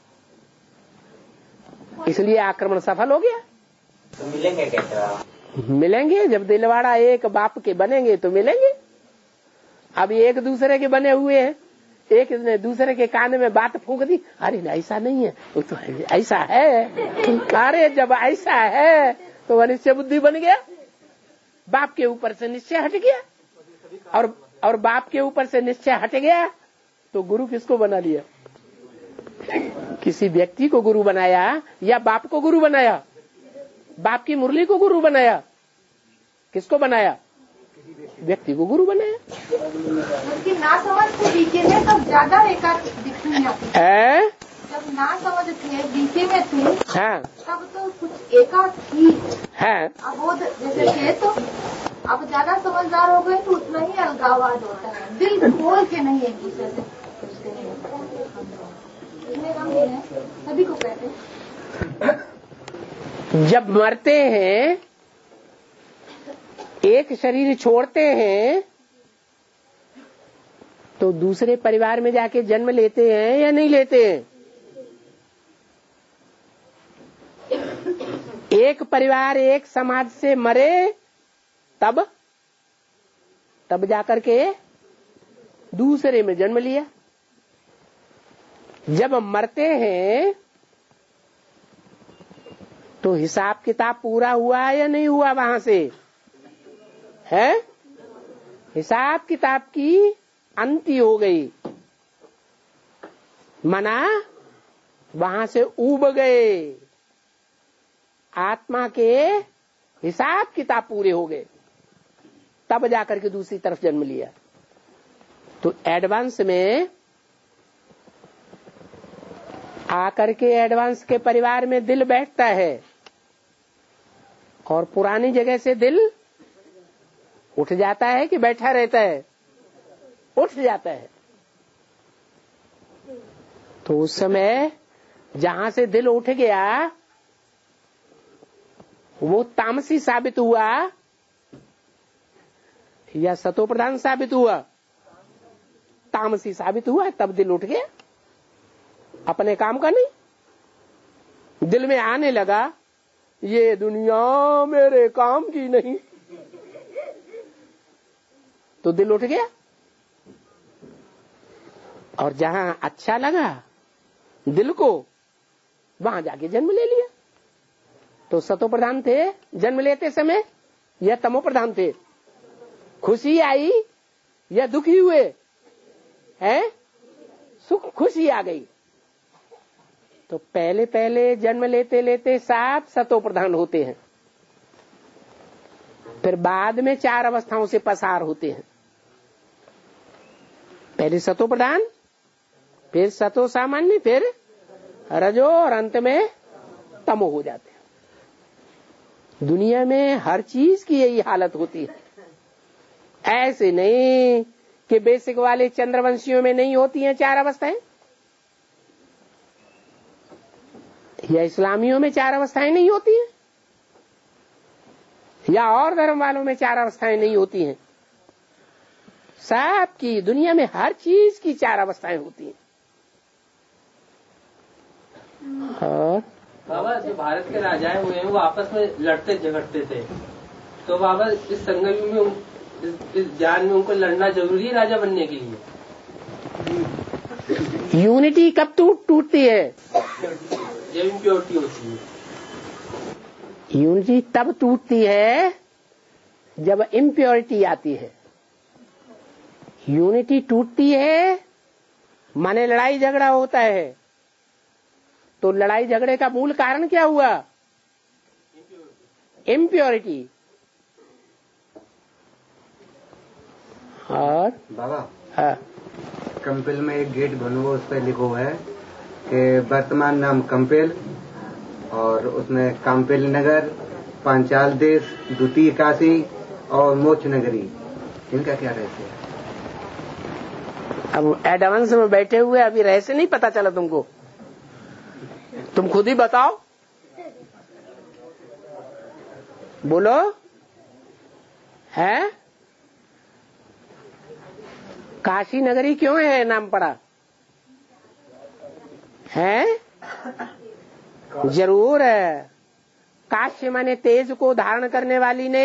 इसलिए आक्रमण सफल हो गया। तो मिलेंगे कैसे? मिलेंगे जब दिलवाड़ा एक बाप के बनेंगे तो मिलेंगे। अब एक दूसरे के बने हुए हैं, एक ने दूसरे के कान में बात फूंक दी, अरे ऐसा नहीं है, वो तो ऐसा है। अरे जब ऐसा है तो वह निश्चय बुद्धि बन गया, बाप के ऊपर से निश्चय हट गया। और और बाप के ऊपर से निश्चय हट गया तो गुरु किसको बना लिया? किसी व्यक्ति को गुरु बनाया या बाप को गुरु बनाया? बाप की मुरली को गुरु बनाया? किसको बनाया? व्यक्ति को गुरु बनाया। उनकी ना समझ से बीचे में तब ज्यादा एकाग्र दिखती है। जब ना समझ थे बीचे में थी, हाँ, तब तो कुछ एकाग्र थी। हाँ, अब जैसे थे तो अब ज्यादा समझदार हो गए तो उतना ही अलगावाद होता है, दिल खोल के नहीं एक दूसरे से पूछते हैं। सभी को कहते हैं जब मरते हैं एक शरीर छोड़ते हैं तो दूसरे परिवार में जाके जन्म लेते हैं या नहीं लेते हैं? एक परिवार एक समाज से मरे तब तब जाकर के दूसरे में जन्म लिया। जब मरते हैं तो हिसाब किताब पूरा हुआ या नहीं हुआ? वहां से है हिसाब किताब की अंति हो गई, मना वहां से उब गए, आत्मा के हिसाब किताब पूरे हो गए, तब जाकर के दूसरी तरफ जन्म लिया। तो एडवांस में आकर के एडवांस के परिवार में दिल बैठता है और पुरानी जगह से दिल उठ जाता है कि बैठा रहता है? उठ जाता है। तो उस समय जहां से दिल उठ गया वो तामसी साबित हुआ या सतो प्रधान साबित हुआ? तामसी साबित हुआ, तब दिल उठ गया, अपने काम का नहीं। दिल में आने लगा ये दुनिया मेरे काम की नहीं, तो दिल उठ गया। और जहां अच्छा लगा दिल को वहां जाके जन्म ले लिया। तो सतो प्रधान थे जन्म लेते समय या तमो प्रधान थे? खुशी आई या दुखी हुए? हैं? सुख खुशी आ गई। तो पहले पहले जन्म लेते लेते सात सतो प्रधान होते हैं, फिर बाद में चार अवस्थाओं से पसार होते हैं। पहले सतो प्रधान, फिर सतो सामान्य, फिर रजो और अंत में तमो हो जाते हैं। दुनिया में हर चीज की यही हालत होती है। ऐसे नहीं कि बेसिक वाले चंद्रवंशियों में नहीं होती हैं चार अवस्थाएं, या इस्लामियों में चार अवस्थाएं नहीं होती हैं, या और धर्म वालों में चार अवस्थाएं नहीं होती हैं। सब की दुनिया में हर चीज की चार अवस्थाएं होती हैं। और बाबा जो भारत के राजाएं हुए हैं वो आपस में लड़ते झगड़ते थे, तो बाबा इस संगम में इस, इस ज्ञान में उनको लड़ना जरूरी है राजा बनने के लिए? यूनिटी कब टूट टूटती है? जब इम्प्योरिटी होती है। यूनिटी तब टूटती है जब इम्प्योरिटी आती है। यूनिटी टूटती है माने लड़ाई झगड़ा होता है। तो लड़ाई झगड़े का मूल कारण क्या हुआ? इम्प्योरिटी। और बाबा हाँ, कंपेल में एक गेट बनो, उस पर लिखो है कि वर्तमान नाम कंपेल, और उसमें कंपेल नगर, पांचाल देश, द्वितीय काशी और मोक्ष नगरी, इनका क्या रहस्य है? अब एडवांस में बैठे हुए अभी रहस्य नहीं पता चला तुमको? तुम खुद ही बताओ, बोलो। है काशी नगरी क्यों है नाम पड़ा है? जरूर है। काश्य माने तेज को धारण करने वाली ने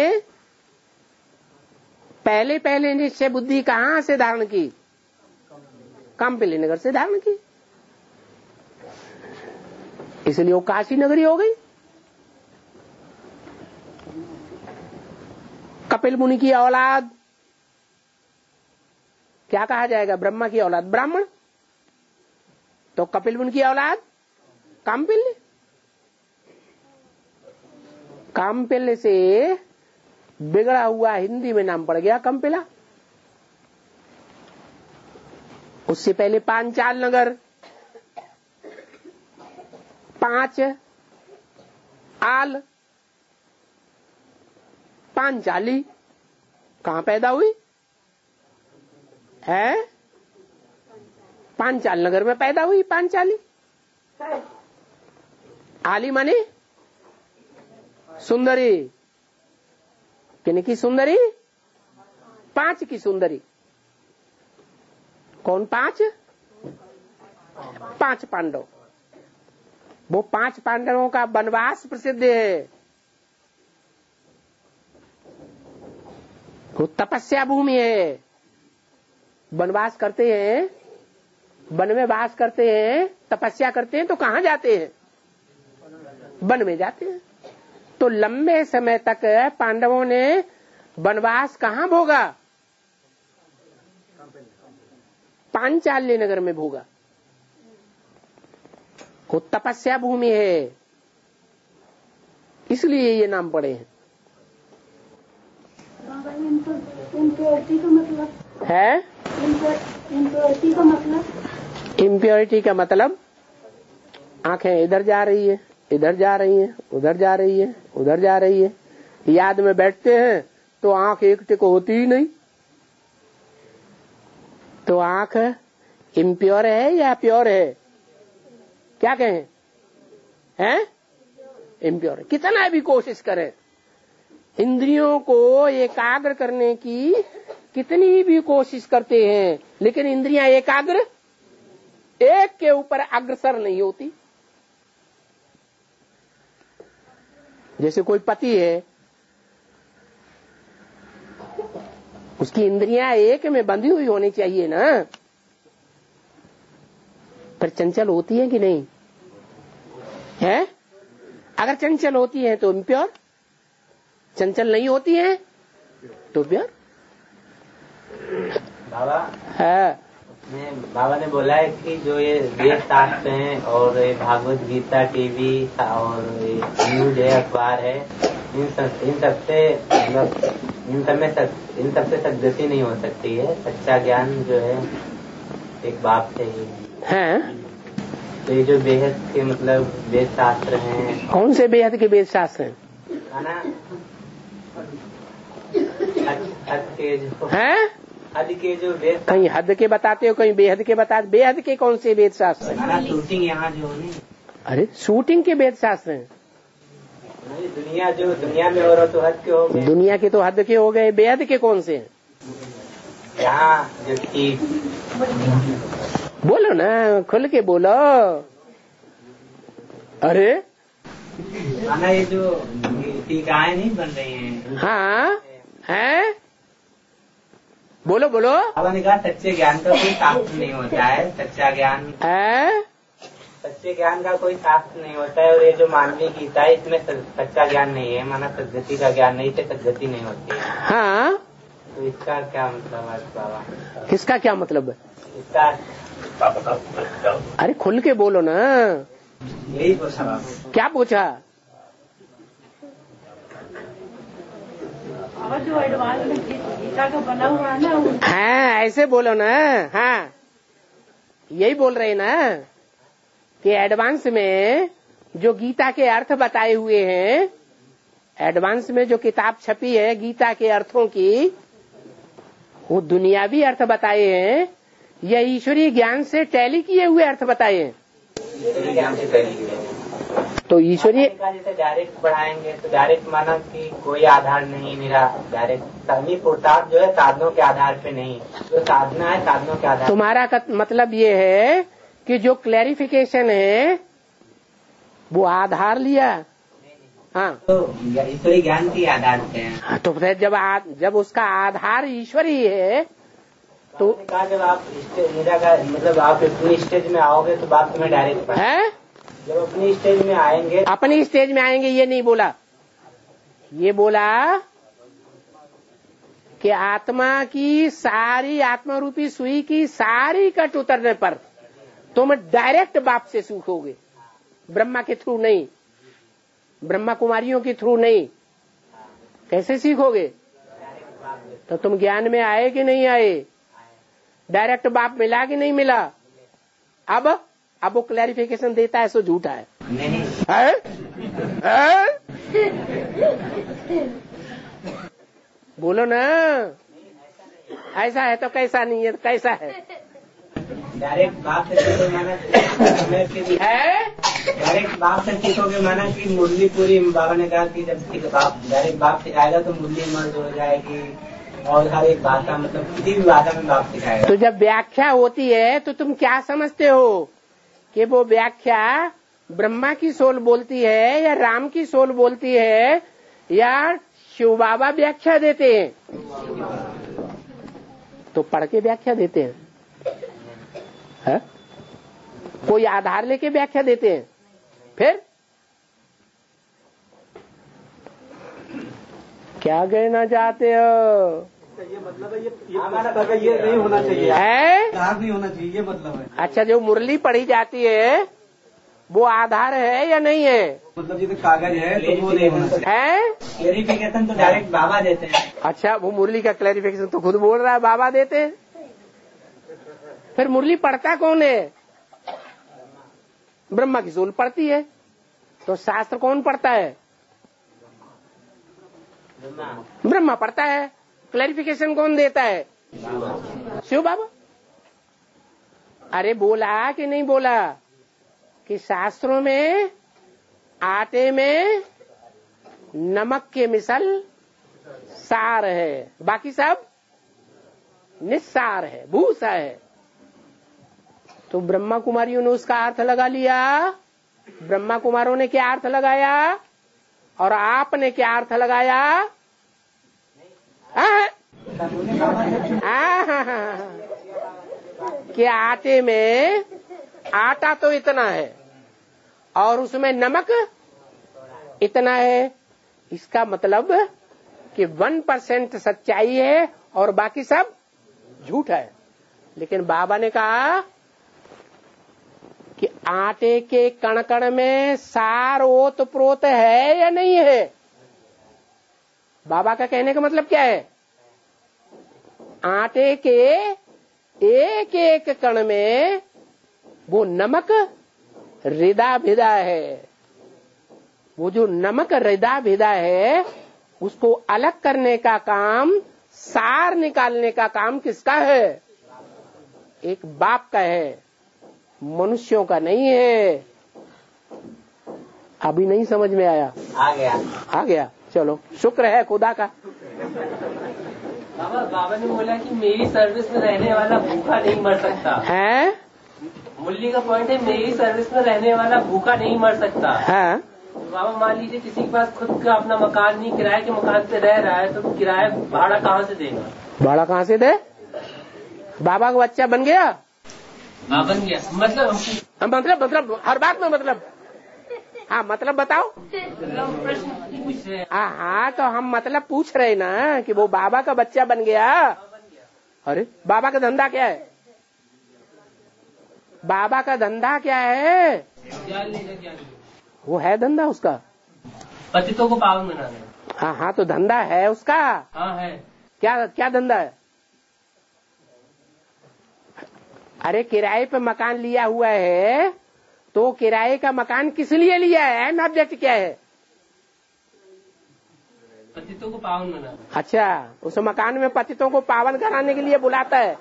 पहले पहले निश्चय बुद्धि कहां से धारण की? कंपिली नगर से धारण की, इसलिए वो काशी नगरी हो गई। कपिल मुनि की औलाद क्या कहा जाएगा? ब्रह्मा की औलाद ब्राह्मण, तो कपिल मुनि की औलाद काम्पिल्य। काम्पिल्य से बिगड़ा हुआ हिंदी में नाम पड़ गया कंपिला। उससे पहले पांचाल नगर, पांच आल, पांचाली कहां पैदा हुई है? पांचाल नगर में पैदा हुई पांचाली। आली माने सुंदरी, किन की सुंदरी? पांच की सुंदरी। कौन पांच? पांच पांडव। वो पांच पांडवों का वनवास प्रसिद्ध है। वो तपस्या भूमि है। वनवास करते हैं, वन में वास करते हैं, तपस्या करते हैं तो कहाँ जाते हैं? वन में जाते हैं। तो लंबे समय तक पांडवों ने वनवास कहाँ भोगा? पांचाल्य नगर में भोगा। वो तपस्या भूमि है, इसलिए ये नाम पड़े हैं। इम्प्योरिटी का मतलब है? इम्प्योरिटी का मतलब इम्प्योरिटी का मतलब आंखें इधर जा रही है, इधर जा रही है, उधर जा रही है, उधर जा रही है। याद में बैठते हैं तो आंख एक टिक होती ही नहीं। तो आंख इम्प्योर है या प्योर है? क्या कहें? हैं? इम्प्योर। कितना भी कोशिश करें, इंद्रियों को एकाग्र करने की कितनी भी कोशिश करते हैं, लेकिन इंद्रियां एकाग्र एक के ऊपर अग्रसर नहीं होती। जैसे कोई पति है, उसकी इंद्रियां एक में बंधी हुई होनी चाहिए ना, पर चंचल होती है कि नहीं है? अगर चंचल होती है तो इम्प्योर, चंचल नहीं होती है तो प्योर। बाबा है बाबा ने बोला है कि जो ये वेद शास्त्र हैं और ये भागवत गीता टीवी और न्यूज है, अखबार है, इन सब इन सबसे मतलब इन सब में सक, इन सबसे सदगति नहीं हो सकती है। सच्चा ज्ञान जो है एक बाप से ही है। तो ये जो बेहद के मतलब वेद शास्त्र हैं। कौन से बेहद के वेद शास्त्र हैं? ना हद, हद के जो है, हद के जो वेद, कहीं हद के बताते हो, कहीं बेहद के बताते। बेहद के कौन से वेद शास्त्र हैं? शूटिंग यहाँ जो नहीं। अरे शूटिंग के वेद शास्त्र हैं। दुनिया जो दुनिया में हो रहा तो हद के हो गए। दुनिया के तो हद के हो गए, बेहद के कौन से हैं? यहाँ जो ठीक बोलो ना, खुल के बोलो। अरे माना ये जो टीकाएं नहीं बन रही हैं। हाँ है, बोलो बोलो। बाबा ने कहा सच्चे ज्ञान का कोई शास्त्र नहीं होता है। सच्चा ज्ञान है, सच्चे ज्ञान का कोई शास्त्र नहीं होता है। और ये जो मानवीय गीता है इसमें सच्चा ज्ञान नहीं है, माना सदगति का ज्ञान नहीं, से सदगति नहीं होती है। हाँ, तो इसका क्या मतलब है बाबा? किसका क्या मतलब है इसका? अरे खुल के बोलो ना। यही पूछा बाबा। क्या पूछा? जो एडवांस में गीता का बना हुआ है ना, हाँ ऐसे बोलो ना। हाँ यही बोल रहे ना कि एडवांस में जो गीता के अर्थ बताए हुए हैं, एडवांस में जो किताब छपी है गीता के अर्थों की, वो दुनियावी अर्थ बताए हैं या ईश्वरीय ज्ञान से टैली किए हुए अर्थ बताए हैं? तो ईश्वरीय जैसे डायरेक्ट पढ़ाएंगे तो डायरेक्ट माना कि कोई आधार नहीं, मेरा डायरेक्ट सभी पुरुषार्थ जो है साधनों के आधार पे नहीं, जो साधना है साधनों के आधार। तुम्हारा मतलब ये है कि जो क्लैरिफिकेशन है वो आधार लिया। हाँ तो ईश्वरीय ज्ञान के आधार पे है। हाँ, तो फिर जब आ, जब उसका आधार ईश्वरीय है तो कहा जब आप मेरा का मतलब आप अपनी स्टेज में आओगे तो बात तुम्हें डायरेक्ट है। जब अपनी स्टेज में आएंगे, अपनी स्टेज में आएंगे ये नहीं बोला, ये बोला कि आत्मा की सारी आत्मा रूपी सुई की सारी कट उतरने पर तुम डायरेक्ट बाप से सीखोगे, ब्रह्मा के थ्रू नहीं, ब्रह्मा कुमारियों के थ्रू नहीं। कैसे सीखोगे? तो तुम ज्ञान में आए कि नहीं आए? डायरेक्ट बाप मिला कि नहीं मिला? अब अब वो क्लैरिफिकेशन देता है सो झूठा है। नहीं है? है? बोलो ना, ऐसा है तो कैसा नहीं है? कैसा है? डायरेक्ट बात है। डायरेक्ट बाप से सीखोगे, माना कि मुरली पूरी बाबा ने कहा कि जब बाप डायरेक्ट बाप सिखाएगा तो मुरली मर्ज हो जाएगी और हर एक भाषा मतलब किसी भी भाषा में बाप सिखाएगा। तो जब व्याख्या होती है तो तुम क्या समझते हो कि वो व्याख्या ब्रह्मा की सोल बोलती है या राम की सोल बोलती है या शिव बाबा व्याख्या देते हैं? तो पढ़ के व्याख्या देते हैं, है? कोई आधार लेके व्याख्या देते हैं। फिर क्या कहना चाहते हो? ये मतलब है, ये ये मतलब है, ये नहीं होना चाहिए है, आधार नहीं होना चाहिए, ये मतलब है। अच्छा, जो मुरली पढ़ी जाती है वो आधार है या नहीं है? मतलब जैसे कागज है तो वो नहीं होना चाहिए। है क्लेरिफिकेशन तो डायरेक्ट बाबा देते हैं। अच्छा, वो मुरली का क्लैरिफिकेशन तो खुद बोल रहा है बाबा देते हैं। फिर मुरली पढ़ता कौन है? ब्रह्मा की सोल पढ़ती है। तो शास्त्र कौन पढ़ता है? ब्रह्मा पढ़ता है। क्लैरिफिकेशन कौन देता है? शिव बाबा। अरे बोला कि नहीं बोला कि शास्त्रों में आटे में नमक के मिसल सार है, बाकी सब निस्सार है, भूसा है। तो ब्रह्मा कुमारियों ने उसका अर्थ लगा लिया। ब्रह्मा कुमारों ने क्या अर्थ लगाया और आपने क्या अर्थ लगाया? कि आटे में आटा तो इतना है और उसमें नमक इतना है। इसका मतलब कि वन परसेंट सच्चाई है और बाकी सब झूठ है। लेकिन बाबा ने कहा कि आटे के कण कण में सार ओत प्रोत है या नहीं है? बाबा का कहने का मतलब क्या है? आटे के एक एक कण में वो नमक रिदा भिदा है। वो जो नमक रिदा भिदा है उसको अलग करने का काम, सार निकालने का काम किसका है? एक बाप का है, मनुष्यों का नहीं है। अभी नहीं समझ में आया? आ गया आ गया। चलो, शुक्र है खुदा का। बाबा बाबा ने बोला कि मेरी सर्विस में रहने वाला भूखा नहीं मर सकता है। मुरली का पॉइंट है मेरी सर्विस में रहने वाला भूखा नहीं मर सकता है। बाबा मान लीजिए किसी के पास खुद का अपना मकान नहीं, किराए के मकान पे रह रहा है, तो किराया भाड़ा कहाँ से देगा? भाड़ा कहाँ से दे? बाबा का बच्चा बन गया। हाँ बन गया। मतलब मतलब मतलब हर बात में मतलब। हाँ मतलब बताओ। प्रश्न पूछ रहे हैं। हाँ हाँ तो हम मतलब पूछ रहे ना कि वो बाबा का बच्चा बन गया। अरे बाबा का धंधा क्या है? बाबा का धंधा क्या है? वो है धंधा उसका पतितों को पावन बनाना। हाँ हाँ तो धंधा है उसका। हाँ है। क्या क्या धंधा है? अरे किराए पे मकान लिया हुआ है तो किराए का मकान किस लिए लिया है? एंड ऑब्जेक्ट क्या है? पतितों को पावन बनाना। अच्छा, उस मकान में पतितों को पावन कराने के लिए बुलाता है।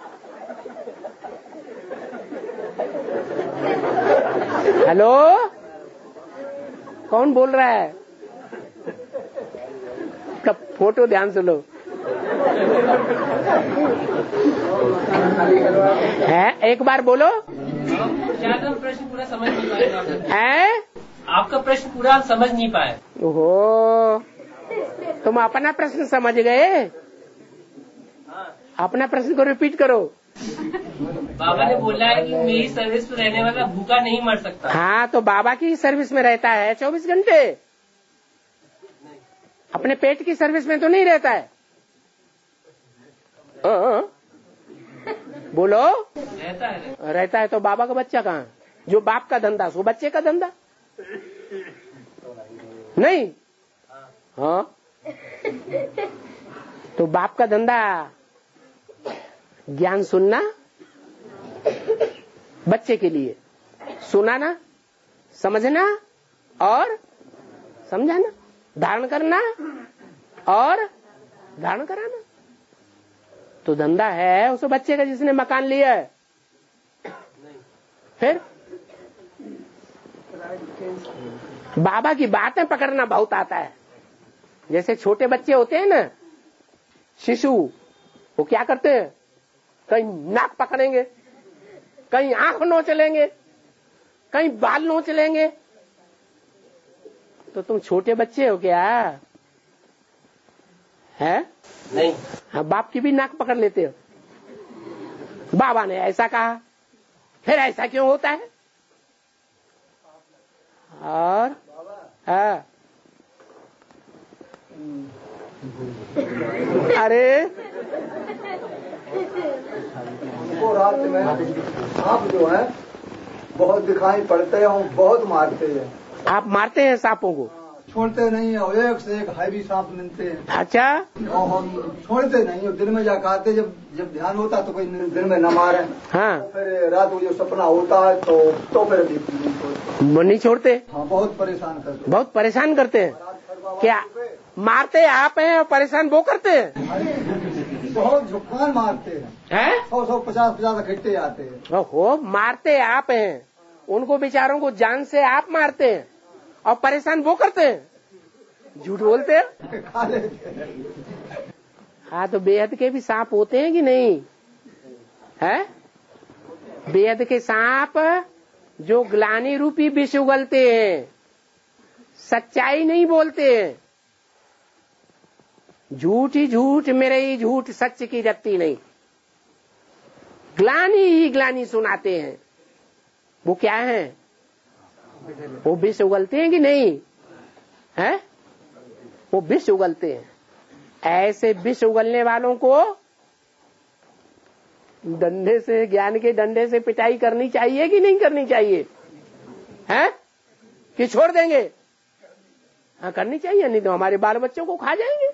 हेलो, कौन बोल रहा है? कब फोटो ध्यान से लो। है एक बार बोलो। ज्यादा प्रश्न पूरा समझ नहीं पाए है? आपका प्रश्न पूरा समझ नहीं पाए। ओहो, तुम अपना प्रश्न समझ गए? अपना प्रश्न को रिपीट करो। बाबा ने बोला है कि मेरी सर्विस में रहने वाला भूखा नहीं मर सकता। हाँ तो बाबा की सर्विस में रहता है चौबीस घंटे। अपने पेट की सर्विस में तो नहीं रहता है। आ, बोलो। रहता है। रहता है तो बाबा का बच्चा कहाँ? जो बाप का धंधा सो बच्चे का धंधा नहीं। हाँ तो बाप का धंधा ज्ञान सुनना, बच्चे के लिए सुनाना, समझना और समझाना, धारण करना और धारण कराना। तो धंधा है उस बच्चे का जिसने मकान लिया है। फिर बाबा की बातें पकड़ना बहुत आता है। जैसे छोटे बच्चे होते हैं ना, शिशु, वो क्या करते हैं, कहीं नाक पकड़ेंगे, कहीं आंख नोच लेंगे, कहीं बाल नोच लेंगे। तो तुम छोटे बच्चे हो क्या है? नहीं। हाँ, बाप की भी नाक पकड़ लेते हो। बाबा ने ऐसा कहा, फिर ऐसा क्यों होता है? और हाँ, अरे वो रात में सांप जो है बहुत दिखाई पड़ते हैं, बहुत मारते हैं। आप मारते हैं सांपों को? छोड़ते नहीं है, एक से एक हैवी सांप मिलते हैं। अच्छा। और हम छोड़ते नहीं है, दिन में जाकर आते, जब जब ध्यान होता तो कोई दिन में न मारे। हाँ। तो फिर रात को जो सपना होता है तो तो फिर नहीं छोड़ते। हाँ, बहुत परेशान करते। बहुत परेशान करते हैं। क्या मारते आप हैं और परेशान वो करते हैं? बहुत झुकान मारते हैं, सौ सौ पचास पचास इकट्ठे आते हैं। ओहो, मारते आप हैं, उनको बेचारों को जान से आप मारते हैं और परेशान वो करते हैं। झूठ बोलते हैं। खा लेते हैं। हाँ, तो बेहद के भी सांप होते हैं कि नहीं है? बेहद के सांप जो ग्लानि रूपी विष उगलते हैं, सच्चाई नहीं बोलते हैं। झूठ ही झूठ, मेरे ही झूठ, सच की रत्ती नहीं, ग्लानि ही ग्लानि सुनाते हैं। वो क्या है? वो विष उगलते हैं कि नहीं है? वो विष उगलते हैं। ऐसे विष उगलने वालों को डंडे से, ज्ञान के डंडे से पिटाई करनी चाहिए कि नहीं करनी चाहिए है? कि छोड़ देंगे? हाँ, करनी चाहिए, नहीं तो हमारे बाल बच्चों को खा जाएंगे।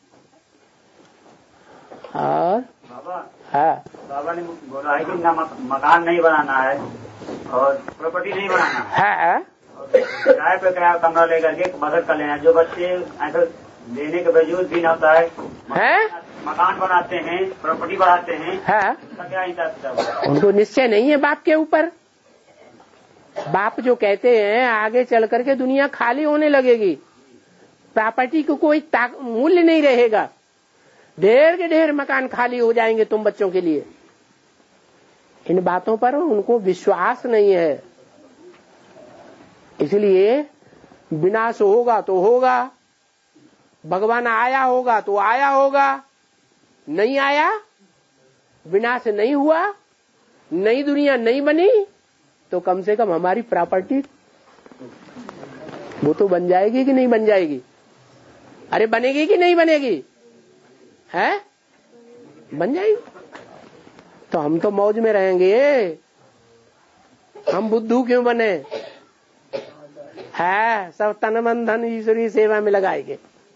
और बाबा, हाँ, बाबा ने बोला है कि ना मकान नहीं बनाना है और प्रॉपर्टी नहीं बनाना है। हाँ, किराए पे किराया कमरा लेकर के बसत कर लेना। जो बच्चे ऐसा देने के बावजूद भी ना होता है, है? मकान बनाते हैं, प्रॉपर्टी बढ़ाते हैं। हाँ, उसका क्या हिसाब? उनको निश्चय नहीं है बाप के ऊपर। बाप जो कहते हैं आगे चल करके दुनिया खाली होने लगेगी, प्रॉपर्टी को कोई मूल्य नहीं रहेगा, ढेर के ढेर मकान खाली हो जाएंगे तुम बच्चों के लिए। इन बातों पर उनको विश्वास नहीं है, इसलिए विनाश होगा तो होगा, भगवान आया होगा तो आया होगा, नहीं आया, विनाश नहीं हुआ, नई दुनिया नहीं बनी, तो कम से कम हमारी प्रॉपर्टी वो तो बन जाएगी कि नहीं बन जाएगी? अरे बनेगी कि नहीं बनेगी है? बन जाएगी। तो हम तो मौज में रहेंगे, हम बुद्धू क्यों बने है? सब तन मन धन ईश्वरी सेवा में लगाएंगे।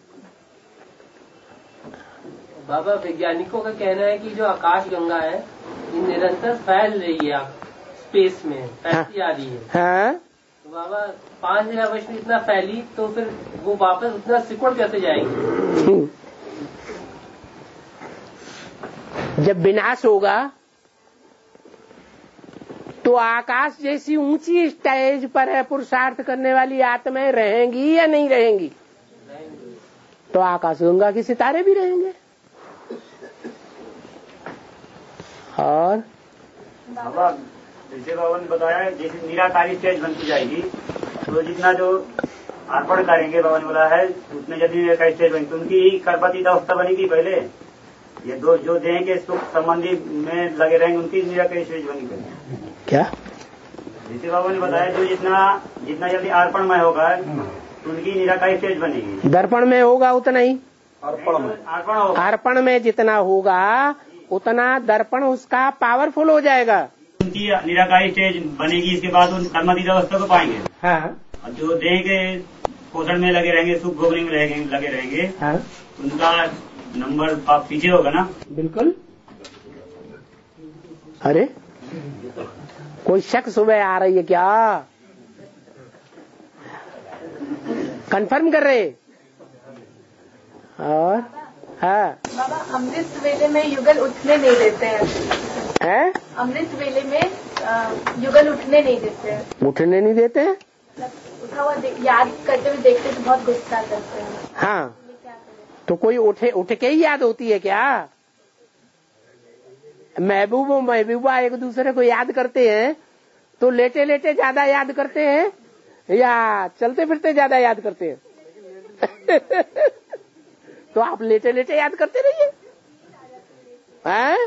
बाबा, वैज्ञानिकों का कहना है कि जो आकाश गंगा है ये निरंतर फैल रही है, स्पेस में फैलती आ रही है। हाँ? तो बाबा, पांच हजार वर्ष में इतना फैली तो फिर वो वापस उतना सिकुड़ कैसे जाएगी? जब विनाश होगा तो आकाश जैसी ऊंची स्टेज पर है पुरुषार्थ करने वाली आत्माएं रहेंगी या नहीं रहेंगी? तो आकाश गंगा के सितारे भी रहेंगे। और बाबा, जैसे बाबा ने बताया, जैसे निराकारी स्टेज बनती जाएगी तो जितना जो अर्पण करेंगे, बाबा ने बोला है उतने जल्दी निराकारी स्टेज बनेगी। उनकी कर्पति अवस्था बनेगी पहले, ये दो जो देंगे सुख संबंधी में लगे रहेंगे उनकी निराकारी स्टेज बनेगी। क्या? जैसे बाबा ने बताया जो जितना जितना जल्दी अर्पण में होगा उनकी निराकारी स्टेज बनेगी। दर्पण में होगा उतना ही अर्पण में अर्पण होगा। अर्पण में जितना होगा उतना दर्पण उसका पावरफुल हो जाएगा। उनकी निराकारी स्टेज बनेगी, इसके बाद उन कर्मातीत अवस्था को पाएंगे। हाँ। और जो देंगे पोषण में लगे रहेंगे, सुख भोगने में लगे रहेंगे, हाँ। उनका नंबर पीछे होगा ना? बिल्कुल। अरे कोई शक सुबह आ रही है क्या? कंफर्म कर रहे? और हाँ बाबा, अमृत वेले में युगल उठने नहीं देते हैं। हैं? अमृत वेले में आ, युगल उठने नहीं देते हैं। उठने नहीं देते हैं? लिखा हुआ याद करते हुए देखते तो बहुत गुस्सा करते हैं। हाँ, तो कोई उठे उठ के ही याद होती है क्या? महबूब और महबूबा एक दूसरे को याद करते हैं तो लेटे लेटे ज्यादा याद करते हैं या चलते फिरते ज्यादा याद करते हैं? तो आप लेटे लेटे याद करते रहिए। हैं?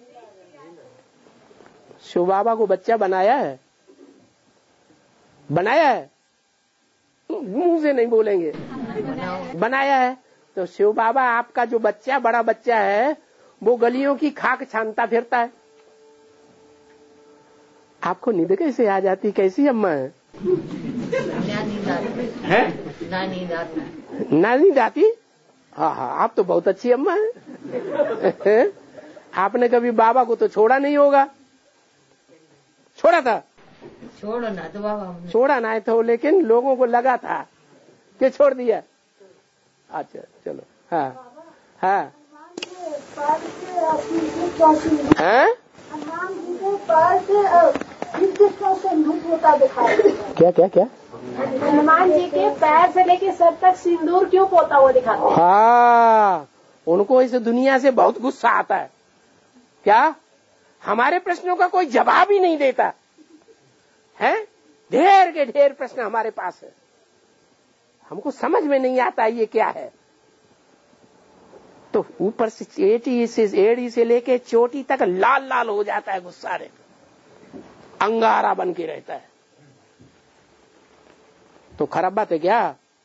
शिव बाबा को बच्चा बनाया है, बनाया है, मुंह से नहीं बोलेंगे, बनाया है। तो शिव बाबा आपका जो बच्चा, बड़ा बच्चा है, वो गलियों की खाक छानता फिरता है। आपको नींद कैसे आ जाती? कैसी अम्मा है? है? ना नींद आती। ना नींद आती? हाँ हाँ, आप तो बहुत अच्छी अम्मा है। आपने कभी बाबा को तो छोड़ा नहीं होगा? छोड़ा था? छोड़ो ना तो बाबा, छोड़ा ना तो, लेकिन लोगों को लगा था कि छोड़ दिया। अच्छा चलो। हाँ हाँ हाँ, क्या क्या क्या? हनुमान जी के पैर से लेके सर तक सिंदूर क्यों पोता हुआ दिखाते हैं? हाँ, उनको इस दुनिया से बहुत गुस्सा आता है। क्या? हमारे प्रश्नों का कोई जवाब ही नहीं देता है। ढेर के ढेर प्रश्न हमारे पास है, हमको समझ में नहीं आता ये क्या है। तो ऊपर से चेटी से एड़ी से लेके चोटी तक लाल लाल हो जाता है गुस्सा रे, अंगारा बन के रहता है। तो खराब बात है क्या?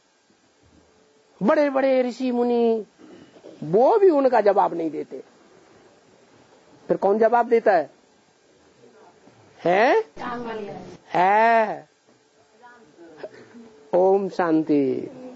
बड़े बड़े ऋषि मुनि वो भी उनका जवाब नहीं देते, फिर कौन जवाब देता है? है? है। ओम शांति।